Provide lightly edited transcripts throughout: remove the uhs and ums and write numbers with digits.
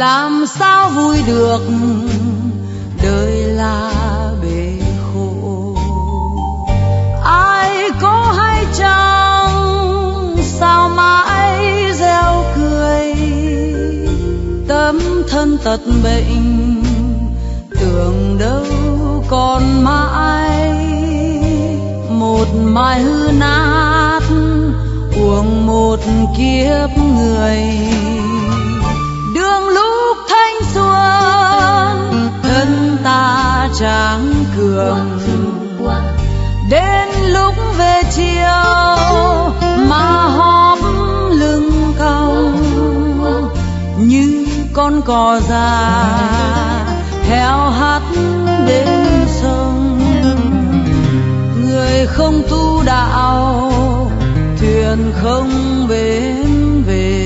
làm sao vui được, đời là bể khổ. Ai có hay chăng sao mãi gieo cười, tấm thân tật bệnh tưởng đâu còn mãi. Một mai hư nát uổng một kiếp người, đường lúc thanh xuân thân ta tráng cường, đến lúc về chiều mà hóp lưng cong như con cò già theo hắt đến sông. Người không tu đạo, thuyền không bến về.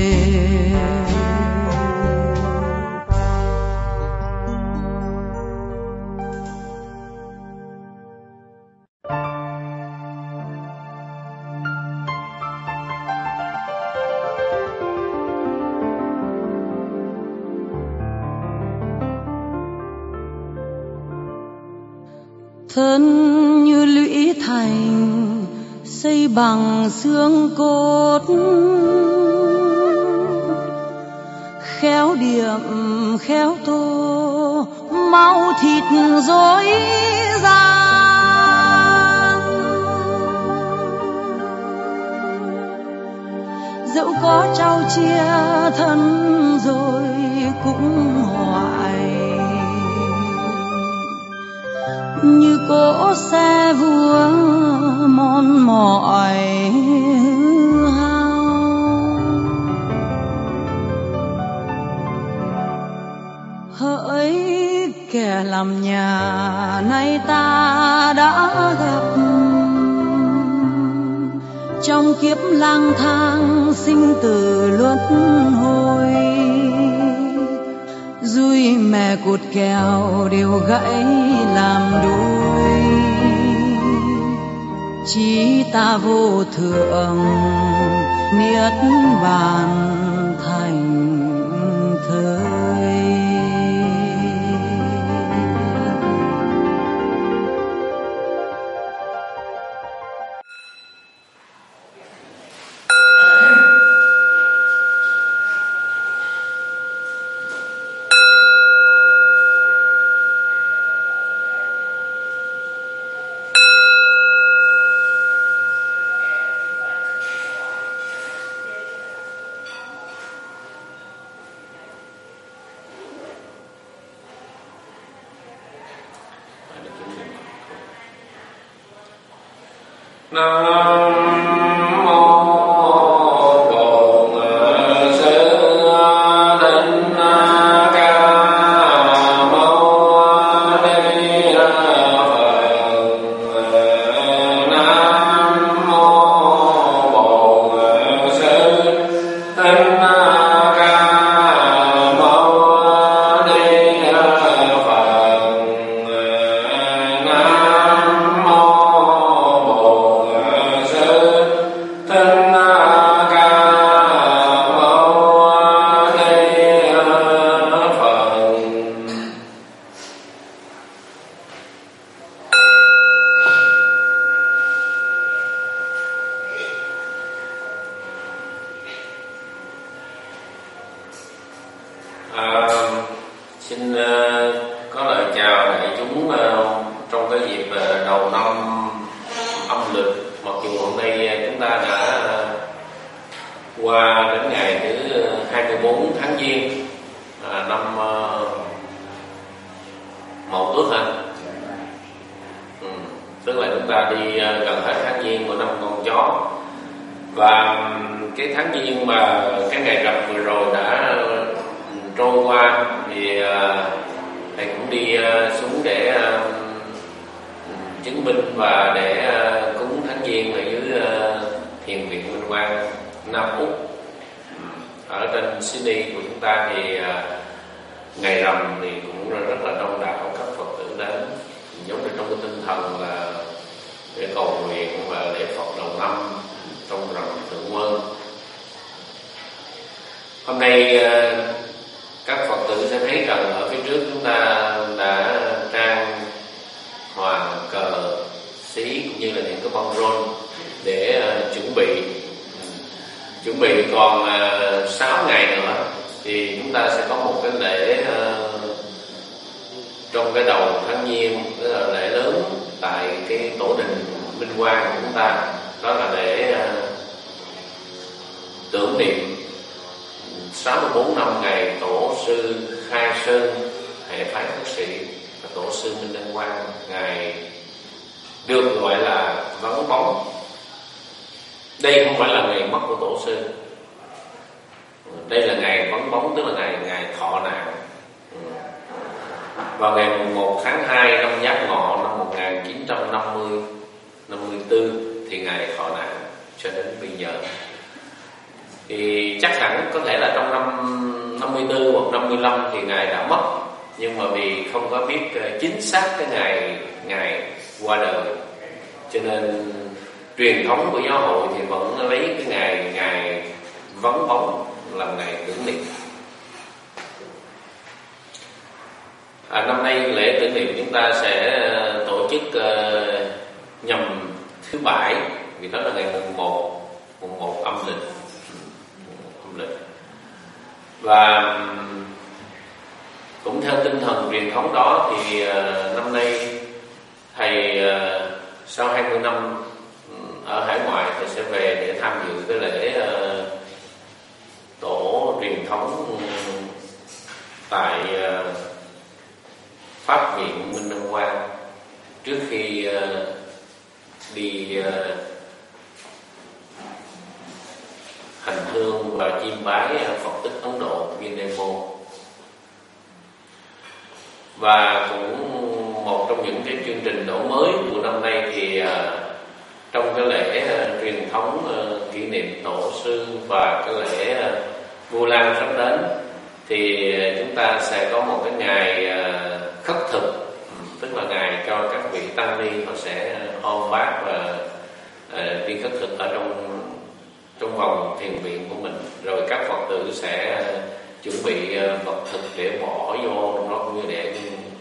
Thân như lũy thành xây bằng xương cốt, khéo điểm khéo tô máu thịt dối gian. Dẫu có trao chia thân rồi cũng hoài, như cỗ xe vua mòn mỏi hao. Hỡi kẻ làm nhà nay ta đã gặp, trong kiếp lang thang sinh tử luân hồi. Dùi mẹ cột kèo đều gãy làm đôi, chí ta vô thượng niết bàn thành thơi. Xin có lời chào đại chúng trong cái dịp đầu năm âm lịch. Mặc dù hôm nay chúng ta đã qua đến ngày thứ 24 tháng Giêng năm Mậu Tuất ha. Tức là chúng ta đi gần hết tháng Giêng của năm con chó. Và cái tháng Giêng mà cái ngày rằm vừa rồi đã trôi qua thì thầy cũng đi xuống để chứng minh và để cúng tháng Giêng ở dưới thiền viện Minh Quang, Nam Úc. Ở trên Sydney của chúng ta thì ngày rằm thì cũng rất là đông đảo các Phật tử đến, giống như trong cái tinh thần là để cầu nguyện và lễ Phật đầu năm trong rằm Thượng Quân. Hôm nay các Phật tử sẽ thấy rằng ở phía trước chúng ta đã trang hoàng cờ xí cũng như là những cái băng rôn để chuẩn bị còn 6 ngày nữa thì chúng ta sẽ có một cái lễ trong cái đầu tháng Giêng, tức là lễ lớn tại cái tổ đình Minh Quang của chúng ta, đó là lễ tưởng niệm 64 năm ngày tổ sư khai sơn hệ phái Khất Sĩ và tổ sư Minh Đăng Quang, ngày được gọi là vắng bóng. Đây không phải là ngày mất của tổ sư, đây là ngày vắng bóng, tức là ngày thọ nạn. Vào ngày 1 tháng 2 năm Giáp Ngọ năm 1954 thì ngày thọ nạn cho đến bây giờ. Thì chắc hẳn có thể là trong năm 54 hoặc 55 thì ngài đã mất, nhưng mà vì không có biết chính xác cái ngày qua đời, cho nên truyền thống của giáo hội thì vẫn lấy cái ngày vắng bóng làm ngày tưởng niệm. Năm nay lễ tưởng niệm chúng ta sẽ tổ chức nhằm thứ Bảy, vì đó là ngày mùng 1 âm lịch. Và cũng theo tinh thần truyền thống đó thì năm nay thầy sau 20 năm ở hải ngoại thầy sẽ về để tham dự cái lễ tổ truyền thống tại Pháp viện Minh Đăng Quang trước khi đi hành hương và chiêm bái Phật tích Ấn Độ Viên Đê Mô. Và cũng một trong những cái chương trình đổi mới của năm nay thì trong cái lễ truyền thống kỷ niệm tổ sư và cái lễ Vu Lan sắp đến thì chúng ta sẽ có một cái ngày khất thực, tức là ngày cho các vị tăng ni họ sẽ ôm bát và đi khất thực ở trong vòng thiền viện của mình, rồi các Phật tử sẽ chuẩn bị vật thực để bỏ vô trong đó, cũng như để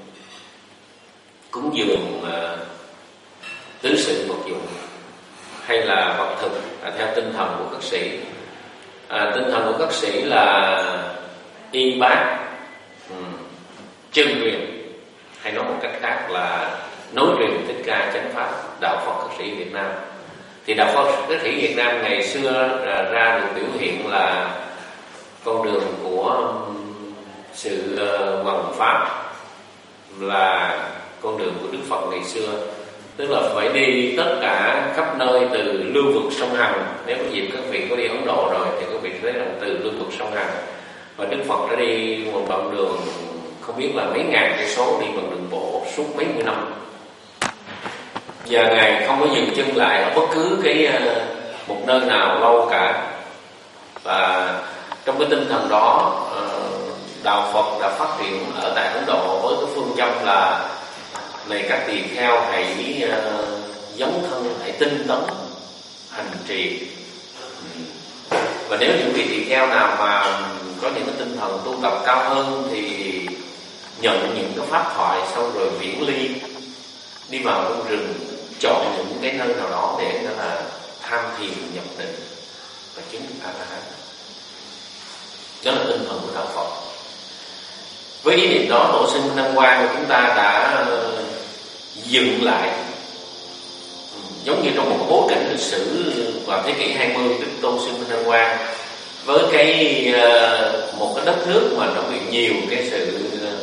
cúng dường tứ sự vật dụng hay là vật thực theo tinh thần của các sĩ. Tinh thần của các sĩ là y bát chân truyền, hay nói một cách khác là nối truyền Thích Ca Chánh Pháp đạo Phật Khất Sĩ Việt Nam. Thì đạo Phật Khất Sĩ Việt Nam ngày xưa ra được biểu hiện là con đường của sự hoằng pháp, là con đường của Đức Phật ngày xưa, tức là phải đi tất cả khắp nơi từ lưu vực sông Hằng. Nếu có dịp các vị có đi Ấn Độ rồi thì các vị thấy rằng từ lưu vực sông Hằng, và Đức Phật đã đi một đoạn đường không biết là mấy ngàn cây số, đi bằng đường bộ suốt mấy mươi năm, và ngài không có dừng chân lại ở bất cứ một nơi nào lâu cả. Và trong cái tinh thần đó, đạo Phật đã phát triển ở tại Ấn Độ với cái phương châm là: này các tỳ kheo, hãy dấn thân, hãy tinh tấn hành trì. Và nếu những vị tỳ kheo nào mà có những cái tinh thần tu tập cao hơn thì nhận những cái pháp thoại, xong rồi viễn ly đi vào trong rừng, chọn những cái nơi nào đó để đó là tham thiền nhập định và chứng A-la-hán. Đó là tinh thần của đạo Phật. Với ý niệm đó, tổ sư Minh Đăng Quang của chúng ta đã dừng lại, giống như trong một bối cảnh lịch sử vào thế kỷ 20, Đức Tôn sư Minh Đăng Quang với một cái đất nước mà nó bị nhiều cái sự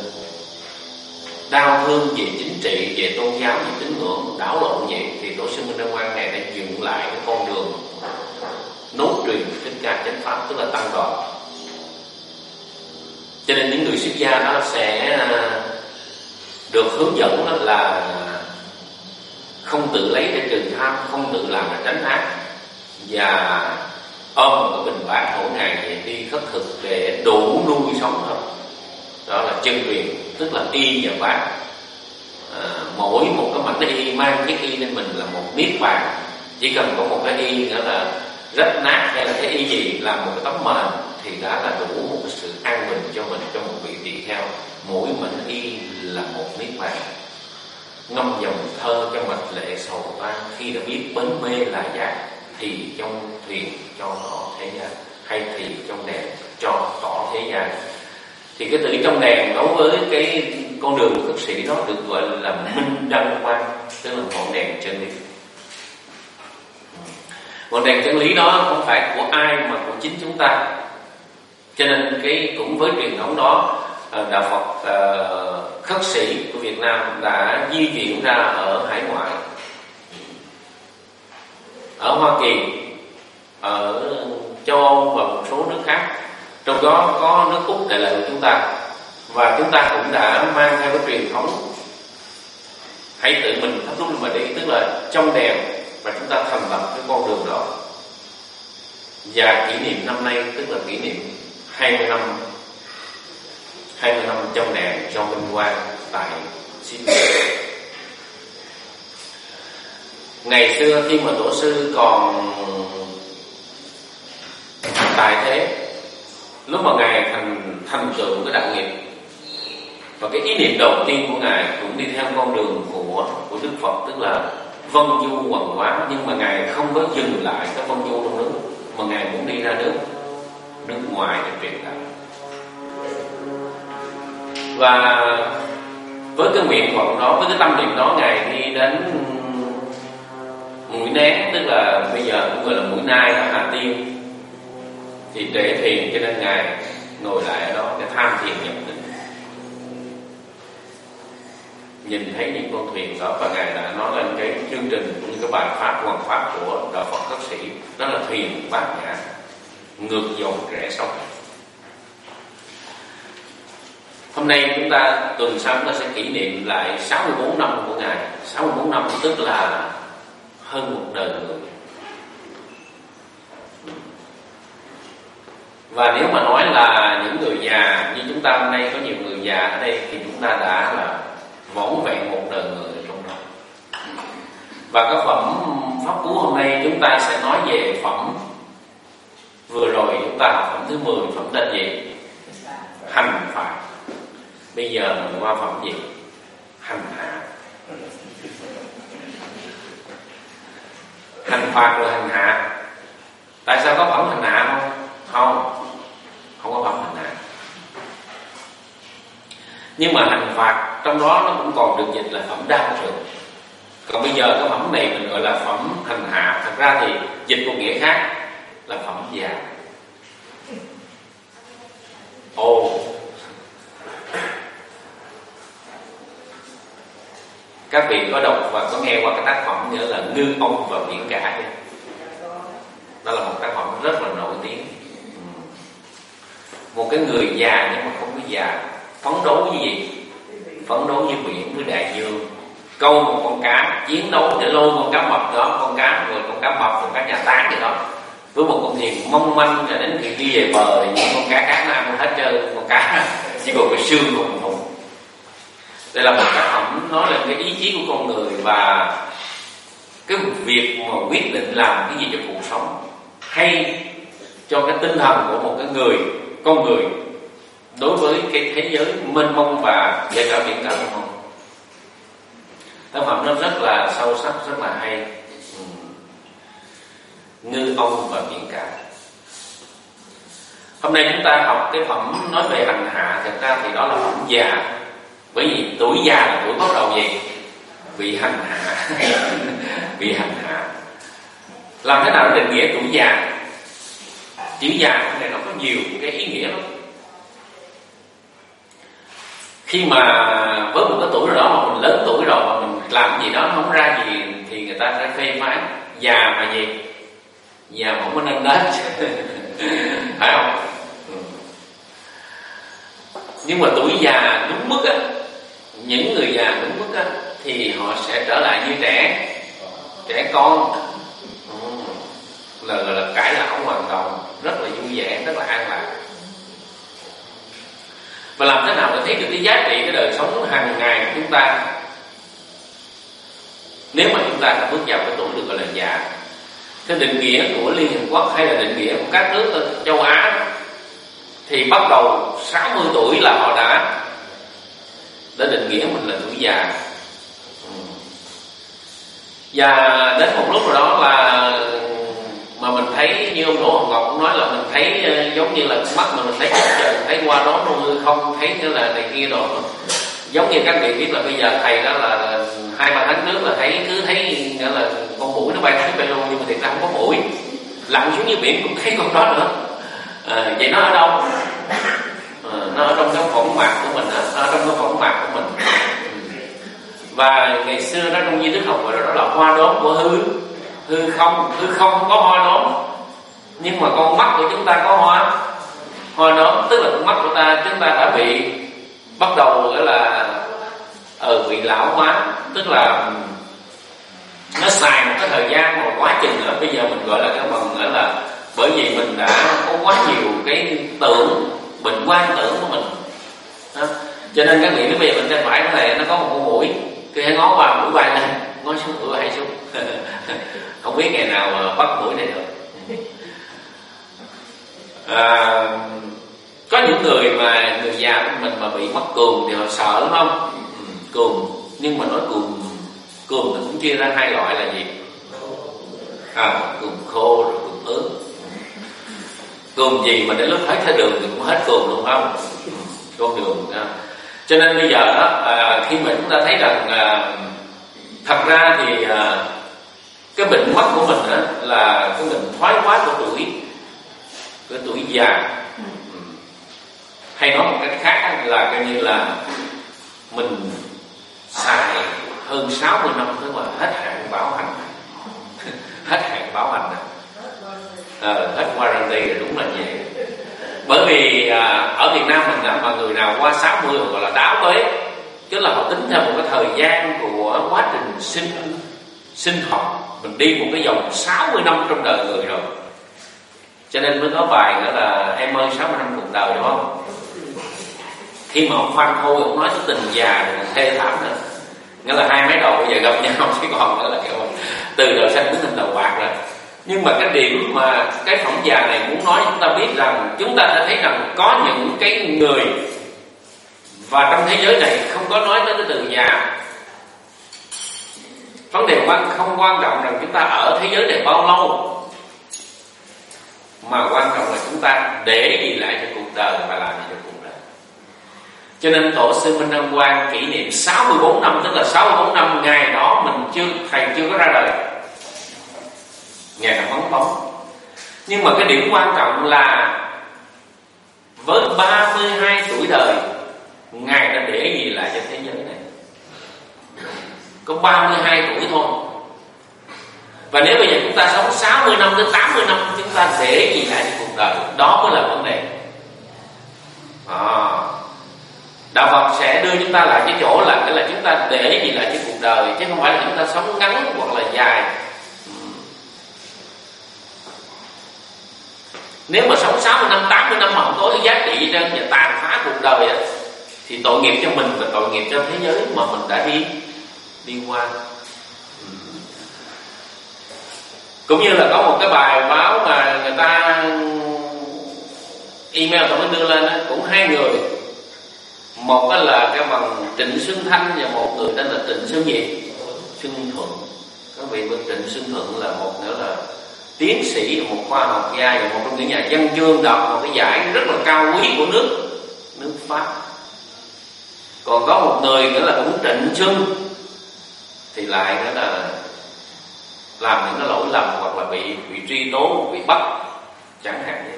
đau thương về chính trị, về tôn giáo, về tín ngưỡng đảo lộn vậy, thì tổ sư Minh Đăng Quang này đã dừng lại cái con đường nối truyền Thích Ca Chánh Pháp, tức là tăng đoàn. Cho nên những người xuất gia đó sẽ được hướng dẫn là không tự lấy để trừ tham, không tự làm để tránh ác, và ôm một cái bình bát mỗi ngày để đi khất thực để đủ nuôi sống thôi. Đó là chân truyền, tức là y và bát. Mỗi một cái mảnh y mang cái y lên mình là một niết bàn. Chỉ cần có một cái y nữa là rách nát hay là cái y gì làm một cái tấm mền thì đã là đủ một cái sự an bình cho mình, cho một vị tỳ tỳ kheo, mỗi mảnh y là một niết bàn. Ngâm dòng thơ cho mạch lệ sầu tan, khi đã biết bến mê là giác, thì trong thuyền cho tỏ thế gian, hay thì trong đèn cho tỏ thế gian. Thì cái từ trong đèn đối với cái con đường của khất sĩ đó được gọi là minh đăng quang, tức là ngọn đèn chân lý. Ngọn đèn chân lý đó không phải của ai mà của chính chúng ta. Cho nên cái cũng với truyền thống đó, đạo Phật khất sĩ của Việt Nam đã di chuyển ra ở hải ngoại, ở Hoa Kỳ, ở châu Âu và một số nước khác, trong đó có nước Úc đại lệ của chúng ta. Và chúng ta cũng đã mang theo cái truyền thống hãy tự mình thắp đuốc mà đi, tức là trong đèn, và chúng ta thành lập cái con đường đó. Và kỷ niệm năm nay tức là kỷ niệm 20 năm trong đèn trong Minh Quang tại Sydney. Ngày xưa khi mà tổ sư còn tại thế, lúc mà ngài thành tựu cái đạo nghiệp, và cái ý niệm đầu tiên của ngài cũng đi theo con đường của Đức Phật, tức là vân du hoằng quán. Nhưng mà ngài không có dừng lại cái vân du trong nước, mà ngài muốn đi ra nước ngoài để truyền đạo. Và với cái nguyện vọng đó, với cái tâm niệm đó, ngài đi đến Mũi Né, tức là bây giờ cũng gọi là Mũi Nai ở Hà Tiên, thì để thiền. Cho nên ngài ngồi lại ở đó để tham thiền nhập định, nhìn thấy những con thuyền đó, và ngài đã nói lên cái chương trình cũng như cái bài pháp hoàn pháp của đạo Phật khất sĩ, đó là thuyền bát nhã, ngược dòng rẽ sóng. Hôm nay chúng ta tuần sau chúng ta sẽ kỷ niệm lại 64 năm của ngài. 64 năm tức là hơn một đời người. Và nếu mà nói là những người già như chúng ta hôm nay, có nhiều người già ở đây, thì chúng ta đã là vỏn vẹn một đời người ở trong đó. Và cái phẩm pháp cú hôm nay chúng ta sẽ nói về phẩm vừa rồi chúng ta học, phẩm thứ 10, phẩm tên gì? Hành phạt. Bây giờ mình qua phẩm gì? Hành hạ. Hành phạt rồi hành hạ. Tại sao có phẩm hành hạ không? Không có phẩm hành hạ. Nhưng mà hành phạt trong đó nó cũng còn được dịch là phẩm đau thượng. Còn bây giờ cái phẩm này mình gọi là phẩm hành hạ. Thật ra thì dịch một nghĩa khác là phẩm già. Các vị có đọc và có nghe qua cái tác phẩm nữa là Ngư Ông và Biển Cả. Đó là một tác phẩm rất là nổi tiếng. Một cái người già nhưng mà không có già, phấn đấu như gì? Phấn đấu như biển với đại dương, câu một con cá, chiến đấu để lôi con cá mập đó, con cá mập, con cá nhà tán gì đó, với một con thuyền mong manh, cho đến khi đi về bờ thì những con cá khác nó ăn hết trơn, con cá chỉ còn cái xương cùng thùng. Đây là một tác phẩm nói lên cái ý chí của con người và cái việc mà quyết định làm cái gì cho cuộc sống, hay cho cái tinh thần của một cái con người đối với cái thế giới mênh mông và kể cả biển cả mênh mông. Tác phẩm nó rất là sâu sắc, rất là hay. Ngư Ông và Biển Cả. Hôm nay chúng ta học cái phẩm nói về hành hạ. Thật ra thì đó là phẩm già. Bởi vì tuổi già là tuổi bắt đầu gì? Bị hành hạ. Bị hành hạ. Làm thế nào để định nghĩa tuổi già? Chữ già này nó có nhiều cái ý nghĩa lắm. Khi mà với một cái tuổi rồi đó mà mình lớn tuổi rồi mà mình làm gì đó không ra gì thì người ta sẽ phê phán già mà gì? Già mà không có nên đến. Phải không? Nhưng mà tuổi già đúng mức á, những người già đúng mức á thì họ sẽ trở lại như trẻ con, là cải lão hoàn toàn, rất là vui vẻ, rất là an lạc. Và làm thế nào để thấy được cái giá trị cái đời sống hàng ngày của chúng ta nếu mà chúng ta đã bước vào cái tuổi được gọi là già? Cái định nghĩa của Liên Hợp Quốc hay là định nghĩa của các nước ở châu Á thì bắt đầu 60 tuổi là họ đã định nghĩa mình là tuổi già. Và đến một lúc rồi đó là mà mình thấy như ông Đỗ Hồng Ngọc cũng nói là mình thấy giống như là con mắt mà mình thấy thấy qua đó nó hư không, thấy như là này kia rồi. Giống như các vị biết là bây giờ thầy đó là 2-3 tháng trước là cứ thấy nghĩa là con muỗi nó bay bay luôn, nhưng mà thiệt ra không có muỗi, lặn xuống dưới biển cũng thấy con đó nữa. Vậy nó ở đâu? Nó ở trong cái phỏng mạc của mình, ở trong cái phỏng mạc của mình. Và ngày xưa đó trong di thức học gọi là đó là hoa đốm của hư không có hoa đốm, nhưng mà con mắt của chúng ta có hoa đốm, tức là con mắt của chúng ta đã bị bắt đầu gọi là bị lão hóa, tức là nó xài một cái thời gian một quá trình nữa. Bây giờ mình gọi là cái bằng gọi là bởi vì mình đã có quá nhiều cái bệnh quan tưởng của mình đó. Cho nên các vị nếu bây giờ mình tay phải cái này nó có một con mũi, cứ hãy ngó qua mũi bay lên, ngó xuống mũi bay xuống không biết ngày nào mà bắt mũi này được. Có những người già của mình mà bị mắc cườm thì họ sợ đúng không? Cườm, nhưng mà nói cườm thì cũng chia ra hai loại là gì? Cườm khô rồi cườm ướt. Cườm gì mà đến lúc hết đường thì cũng hết cườm đúng không? Con đường đó. Cho nên bây giờ đó, khi mà chúng ta thấy rằng thật ra thì cái bệnh mắt của mình đó là cái bệnh thoái hóa của tuổi già. Hay nói một cách khác là coi như là mình xài hơn 60 năm tức là hết hạn bảo hành. Hết hạn bảo hành hết warranty là đúng là vậy. Bởi vì ở Việt Nam mình mà người nào qua 60 gọi là đáo bế, tức là họ tính theo một cái thời gian của quá trình sinh học, mình đi một cái vòng 60 năm trong đời người rồi. Cho nên mới có bài nữa là em ơi 60 năm cuộc đời, đúng không? Khi mà ông Phan Khôi ông nói cái tình già thì thê thảm nữa, nghĩa là hai mấy đầu bây giờ gặp nhau chứ còn nữa là kiểu từ đầu xanh đến thành đầu bạc rồi. Nhưng mà cái điểm mà cái phỏng già này muốn nói chúng ta biết rằng chúng ta đã thấy rằng có những cái người và trong thế giới này không có nói tới cái từ già. Vấn đề không quan trọng rằng chúng ta ở thế giới này bao lâu, mà quan trọng là chúng ta để gì lại cho cuộc đời và làm gì cho cuộc đời. Cho nên tổ sư Minh Đăng Quang kỷ niệm 64 năm, tức là 64 năm ngày đó thầy chưa có ra đời, ngày nào vắng bóng. Nhưng mà cái điểm quan trọng là với 32 tuổi đời, ngài đã để gì lại cho thế giới này? Có 32 tuổi thôi. Và nếu bây giờ chúng ta sống 60 năm đến 80 năm, chúng ta để gì lại cho cuộc đời? Đó mới là vấn đề. Đạo Phật sẽ đưa chúng ta lại cái chỗ là chúng ta để gì lại cho cuộc đời, chứ không phải là chúng ta sống ngắn hoặc là dài. Nếu mà sống 60 năm, 80 năm mà không có cái giá trị gì trơn và tàn phá cuộc đời ấy, thì tội nghiệp cho mình và tội nghiệp cho thế giới mà mình đã đi qua. Cũng như là có một cái bài báo mà người ta email tôi mới đưa lên đó, cũng hai người. Một là cái bằng Trịnh Xuân Thanh và một người tên là Trịnh Xuân gì? Xuân Thuận. Các vị biết Trịnh Xuân Thuận là một nữa là tiến sĩ, một khoa học gia và một trong những nhà văn chương đoạt một cái giải rất là cao quý của nước Pháp. Còn có một người nữa là cũng Trịnh Xuân thì lại nữa là làm những cái lỗi lầm hoặc là bị truy tố, bị bắt chẳng hạn vậy.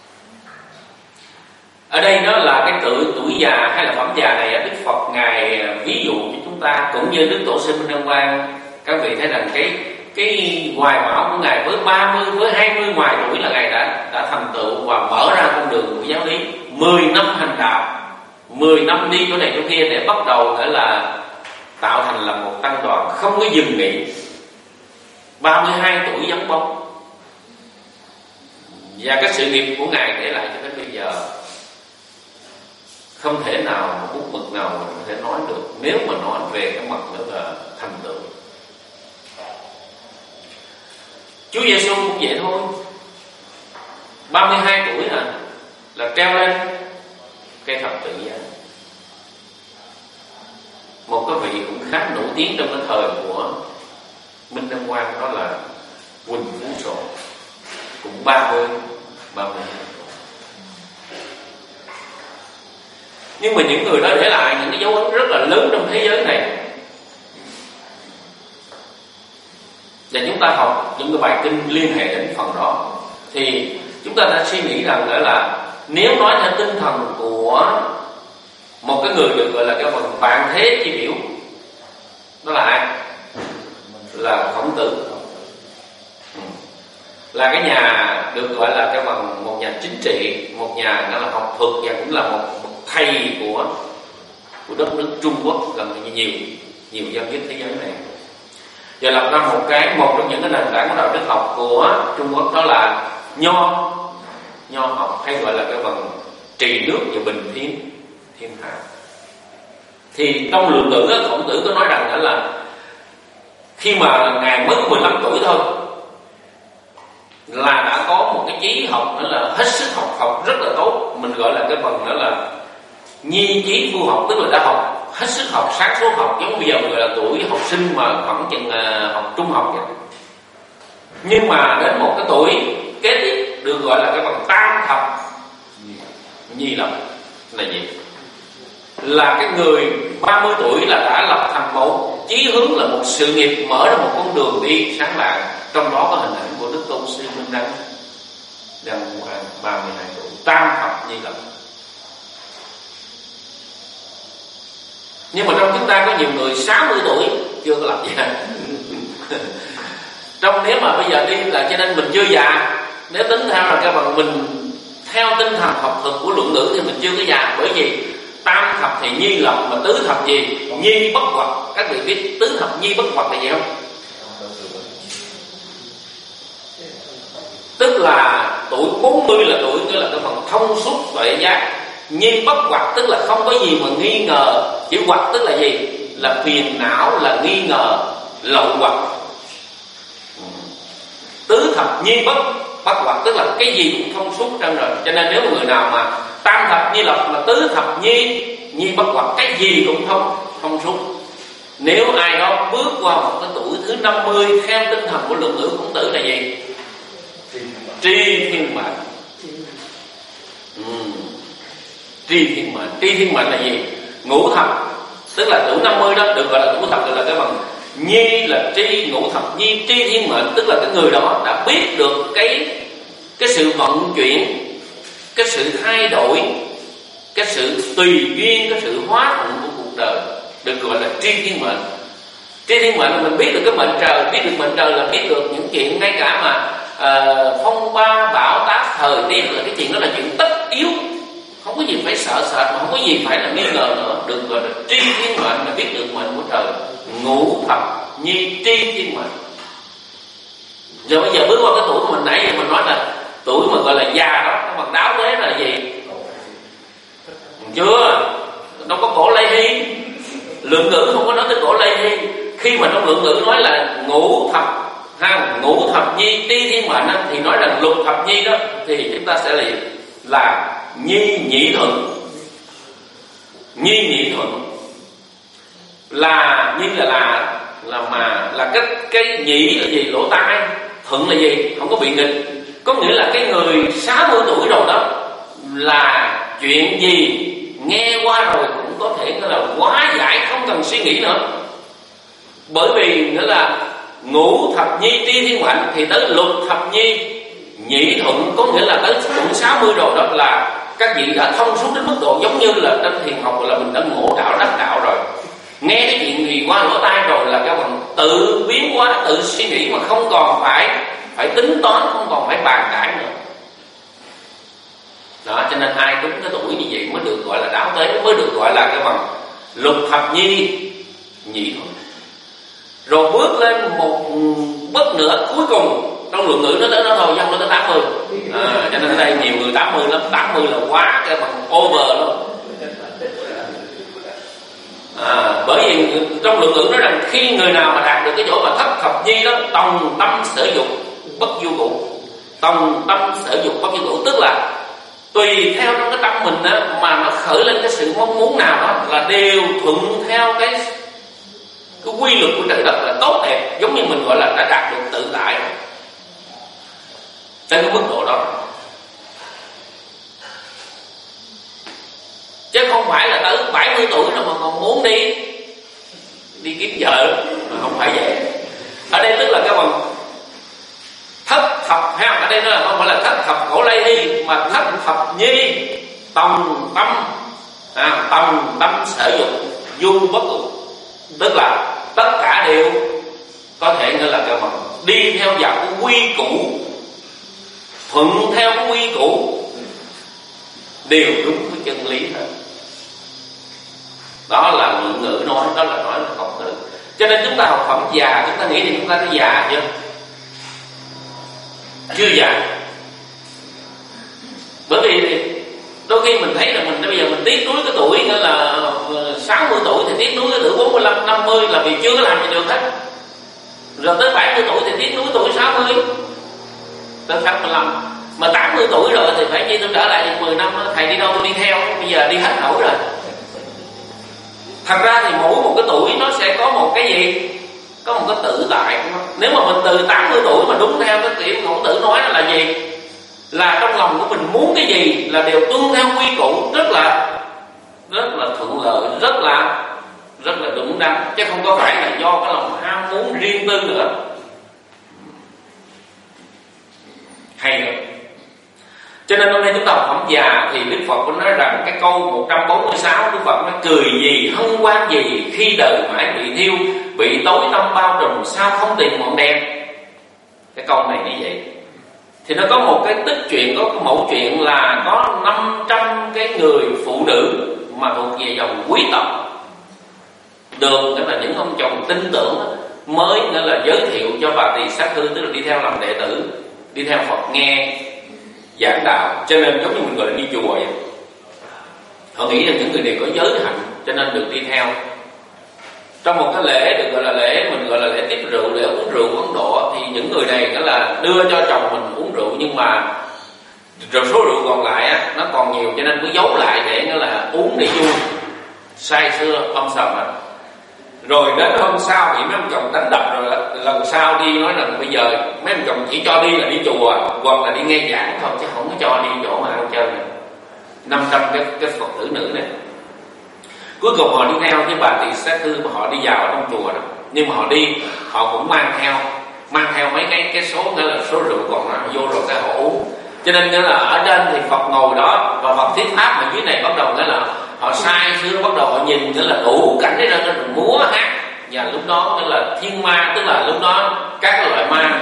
Ở đây nó là cái tuổi già hay là phẩm già này, Đức Phật ngài ví dụ cho chúng ta, cũng như Đức Tổ sư Minh Đăng Quang. Các vị thấy rằng cái hoài bão của ngài với 30 với 20 ngoài tuổi là ngài đã thành tựu và mở ra con đường của giáo lý. 10 năm hành đạo, 10 năm đi chỗ này chỗ kia để bắt đầu gọi là tạo thành là một tăng đoàn không có dừng nghỉ. 32 tuổi vắng bóng. Và cái sự nghiệp của ngài để lại cho đến bây giờ không thể nào một bút mực nào mà có thể nói được, nếu mà nói về cái mặt nữa là thành tựu. Chúa Giêsu cũng vậy thôi, 32 tuổi là treo lên cây thập tự giá. Một cái vị cũng khá nổi tiếng trong cái thời của Minh Đăng Quang, đó là Huỳnh Phú Sổ, cũng 30. Nhưng mà những người đó để lại những cái dấu ấn rất là lớn trong thế giới này. Và chúng ta học những cái bài kinh liên hệ đến phần đó, thì chúng ta đã suy nghĩ rằng là nếu nói theo tinh thần của một cái người được gọi là cái phần vạn thế chi biểu, đó là ai? Là Khổng Tử. Là cái nhà được gọi là cái bằng một nhà chính trị, một nhà đó là học thuật, và cũng là một thầy của đất nước Trung Quốc gần như nhiều dân nhất thế giới này. Và lập ra một trong những cái nền tảng của đạo đức học của Trung Quốc, đó là nho học, hay gọi là cái bằng trì nước và bình thiên hạ. Thì trong Lượng Ngữ đó, Khổng Tử có nói rằng đó là khi mà ngài mới 15 tuổi thôi là đã có một cái trí học, đó là hết sức học rất là tốt. Mình gọi là cái phần đó là nhi trí phu học, tức là đã học hết sức học, sáng suốt học, giống bây giờ mình gọi là tuổi học sinh mà khoảng chừng học trung học vậy. Nhưng mà đến một cái tuổi kế tiếp được gọi là cái bằng tam thập nhi lập là gì? Là cái người 30 tuổi là đã lập thành một chí hướng, là một sự nghiệp, mở ra một con đường đi sáng lạng. Trong đó có hình ảnh của Đức Tôn Sư Minh Đăng, Đăng Quang 32 tuổi, tam thập nhi lập. Nhưng mà trong chúng ta có nhiều người 60 tuổi chưa có lập gì hết. Nếu mà bây giờ đi là, cho nên mình chưa già. Nếu tính theo là cái bằng mình theo tinh thần học thuật của Luận Ngữ thì mình chưa có già. Bởi vì tam thập thì nhi lập, mà tứ thập gì? Nhi bất hoặc. Các vị biết tứ thập nhi bất hoặc là gì không? Tức là tuổi 40 là tuổi nghĩa là cái phần thông suốt tuệ giác. Nhi bất hoặc tức là không có gì mà nghi ngờ. Chữ hoặc tức là gì? Là phiền não, là nghi ngờ, lậu hoặc. Tứ thập nhi bất hoặc tức là cái gì cũng thông suốt trơn rồi. Cho nên nếu một người nào mà tam thập nhi lập mà tứ thập nhi bất hoặc, cái gì cũng thông suốt. Nếu ai đó bước qua một cái tuổi thứ 50 theo tinh thần của Luận Ngữ Khổng Tử là gì? Tri thiên mệnh. Tri thiên mệnh là gì? Ngũ thập, tức là tuổi 50 đó được gọi là ngũ thập, là cái bằng nhi là tri, ngũ thập nhi, tri thiên mệnh, tức là cái người đó đã biết được cái sự vận chuyển, cái sự thay đổi, cái sự tùy duyên, cái sự hóa thuận của cuộc đời, được gọi là tri thiên mệnh. Tri thiên mệnh là mình biết được cái mệnh trời, biết được mệnh trời là biết được những chuyện ngay cả mà phong ba bão táp thời tiết, là cái chuyện đó là chuyện tất yếu, không có gì phải sợ sệt, mà không có gì phải là nghi ngờ nữa. Được gọi là tri thiên mệnh, là biết được mệnh của trời. Ngũ thập nhi tri thiên mệnh. Rồi bây giờ bước qua cái tuổi của mình, nãy giờ mình nói là tuổi mà gọi là già đó, nó bằng đáo thế là gì? Chưa, đâu có cổ Lê Hy. Lượng Ngữ không có nói tới cổ Lê Hy. Khi mà trong Lượng Ngữ nói là ngũ thập nhi tri thiên mệnh thì nói rằng lục thập nhi đó thì chúng ta sẽ là nhi nhĩ thuận. Nhi nhĩ thuận là nhi là cái nhĩ là gì? Lỗ tai. Thuận là gì? Không có bị nghịch. Có nghĩa là cái người 60 tuổi rồi đó là chuyện gì nghe qua rồi cũng có thể là hóa giải, không cần suy nghĩ nữa. Bởi vì nữa là ngũ thập nhi tri thiên mệnh thì tới lục thập nhi nhĩ thuận, có nghĩa là tới tuổi 60 rồi đó là các vị đã thông suốt đến mức độ giống như là trong thiền học là mình đã ngộ đạo đắc đạo rồi. Nghe cái chuyện gì qua lỗ tai rồi là các bạn tự biến hóa, tự suy nghĩ mà không còn phải tính toán, không còn phải bàn cãi nữa. Đó, cho nên ai đúng cái tuổi như vậy mới được gọi là đáo tế, mới được gọi là cái bằng lục thập nhi nhĩ thuận. Rồi bước lên một bước nữa cuối cùng trong Luận Ngữ nó tới đó thôi, dân nó tới 80. Cho nên ở đây nhiều người 80 lắm, 80 là quá cái bằng over luôn. Bởi vì trong Luận Ngữ nói rằng khi người nào mà đạt được cái chỗ mà thất thập nhi đó, tòng tâm sở dục bất du cụ. Tòng tâm sở dục bất du cụ tức là tùy theo trong cái tâm mình đó, mà nó khởi lên cái sự mong muốn nào đó là đều thuận theo cái quy luật của trời đất là tốt đẹp, giống như mình gọi là đã đạt được tự tại rồi. Trên cái mức độ đó, chứ không phải là tới 70 tuổi rồi mà còn muốn đi kiếm vợ, mà không phải vậy. Ở đây tức là cái bằng thất thập ha, ở đây nó là không phải là thất thập cổ lay hy, mà thất thập nhi tầm tâm sở dục du bất ủ, tức là tất cả đều có thể nghĩa là cái bằng đi theo vào cái quy củ, thuận theo cái quy củ, đều đúng với chân lý hết. Đó là ngữ ngữ nói, đó là nói là học ngữ. Cho nên chúng ta học phẩm già, chúng ta nghĩ thì chúng ta đã già chưa? Chưa già. Bởi vì đôi khi mình thấy là mình bây giờ mình tiếc nuối cái tuổi nghĩa là 60 tuổi thì tiếc nuối cái tuổi 45, 50 là vì chưa có làm gì được hết. Rồi tới 70 tuổi thì tiếc nuối tuổi 60, tới 65. Mà 80 tuổi rồi thì phải chi tôi trở lại 10 năm thầy đi đâu tôi đi theo, bây giờ đi hết nổi rồi. Thật ra thì mỗi một cái tuổi nó sẽ có một cái gì? Có một cái tự tại. Nếu mà mình từ 80 tuổi mà đúng theo cái kiểu Khổng Tử nói là gì? Là trong lòng của mình muốn cái gì là đều tuân theo quy củ, rất là thuận lợi, rất là đúng đắn, chứ không có phải là do cái lòng ham muốn riêng tư nữa. Hay nữa. Cho nên hôm nay chúng ta học phẩm già thì Đức Phật có nói rằng cái câu 146, Đức Phật nói cười gì hân hoan gì khi đời mãi bị thiêu, bị tối tăm bao trùm sao không tìm ngọn đèn. Cái câu này như vậy. Thì nó có một cái tích chuyện, có cái mẫu chuyện là có 500 cái người phụ nữ mà thuộc về dòng quý tộc, được nghĩa là những ông chồng tin tưởng mới nghĩa là giới thiệu cho bà Tỳ Sát Thư, tức là đi theo làm đệ tử, đi theo Phật nghe giảng đạo. Cho nên giống như mình gọi là đi chùa vậy. Họ nghĩ là những người này có giới hạnh cho nên được đi theo. Trong một cái lễ được gọi là lễ, mình gọi là lễ tiếp rượu, lễ uống rượu Ấn Độ, thì những người này đó là đưa cho chồng mình uống rượu, nhưng mà rồi số rượu còn lại á, nó còn nhiều cho nên cứ giấu lại để nó là uống để vui, say sưa âm sầm á. Rồi đến hôm sau thì mấy ông chồng đánh đập, rồi lần sau đi nói rằng bây giờ mấy ông chồng chỉ cho đi là đi chùa hoặc là đi nghe giảng thôi, chứ không có cho đi chỗ mà ăn chơi này. 500 cái Phật tử nữ này. Cuối cùng họ đi theo với bà Tỳ Sát Thư mà họ đi vào trong chùa đó. Nhưng mà họ đi, họ cũng mang theo mấy cái số nghĩa là số rượu còn lại vô rồi cái họ uống. Cho nên nghĩa là ở trên thì Phật ngồi đó và Phật thiết tháp, mà dưới này bắt đầu nghĩa là họ sai xưa, bắt đầu họ nhìn nghĩa là đủ cảnh đấy ra rồi múa hát. Và lúc đó nghĩa là thiên ma, tức là lúc đó các loại ma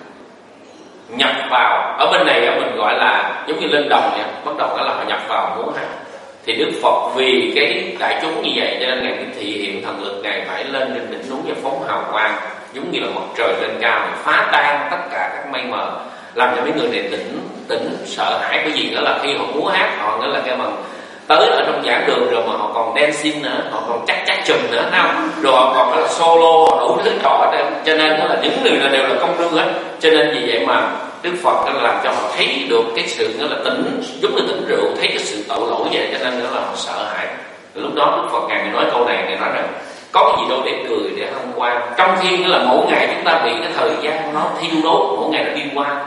nhập vào. Ở bên này mình gọi là giống như lên đồng vậy, bắt đầu nghĩa là họ nhập vào múa hát. Thì Đức Phật vì cái đại chúng như vậy cho nên Ngài thị hiện thần lực, Ngài phải lên trên đỉnh núi và phóng hào quang giống như là mặt trời lên cao, phá tan tất cả các mây mờ, làm cho mấy người này tỉnh sợ hãi. Bởi vì nữa là khi họ múa hát, họ nghĩa là cái bằng tới ở trong giảng đường rồi mà họ còn dancing nữa, họ còn chắc chùm nữa, thấy không? Rồi họ còn là solo, đủ thứ trò, cho nên là những người này đều là công đương hết. Cho nên vì vậy mà Đức Phật làm cho họ thấy được cái sự nghĩa là tỉnh, giống như tỉnh rượu, thấy cái sự tội lỗi vậy, cho nên là họ sợ hãi. Lúc đó Đức Phật Ngài nói câu này, Ngài nói rằng có cái gì đâu để cười, để hân hoan. Trong khi nghĩa là mỗi ngày chúng ta bị cái thời gian nó thiêu đốt, mỗi ngày nó đi qua.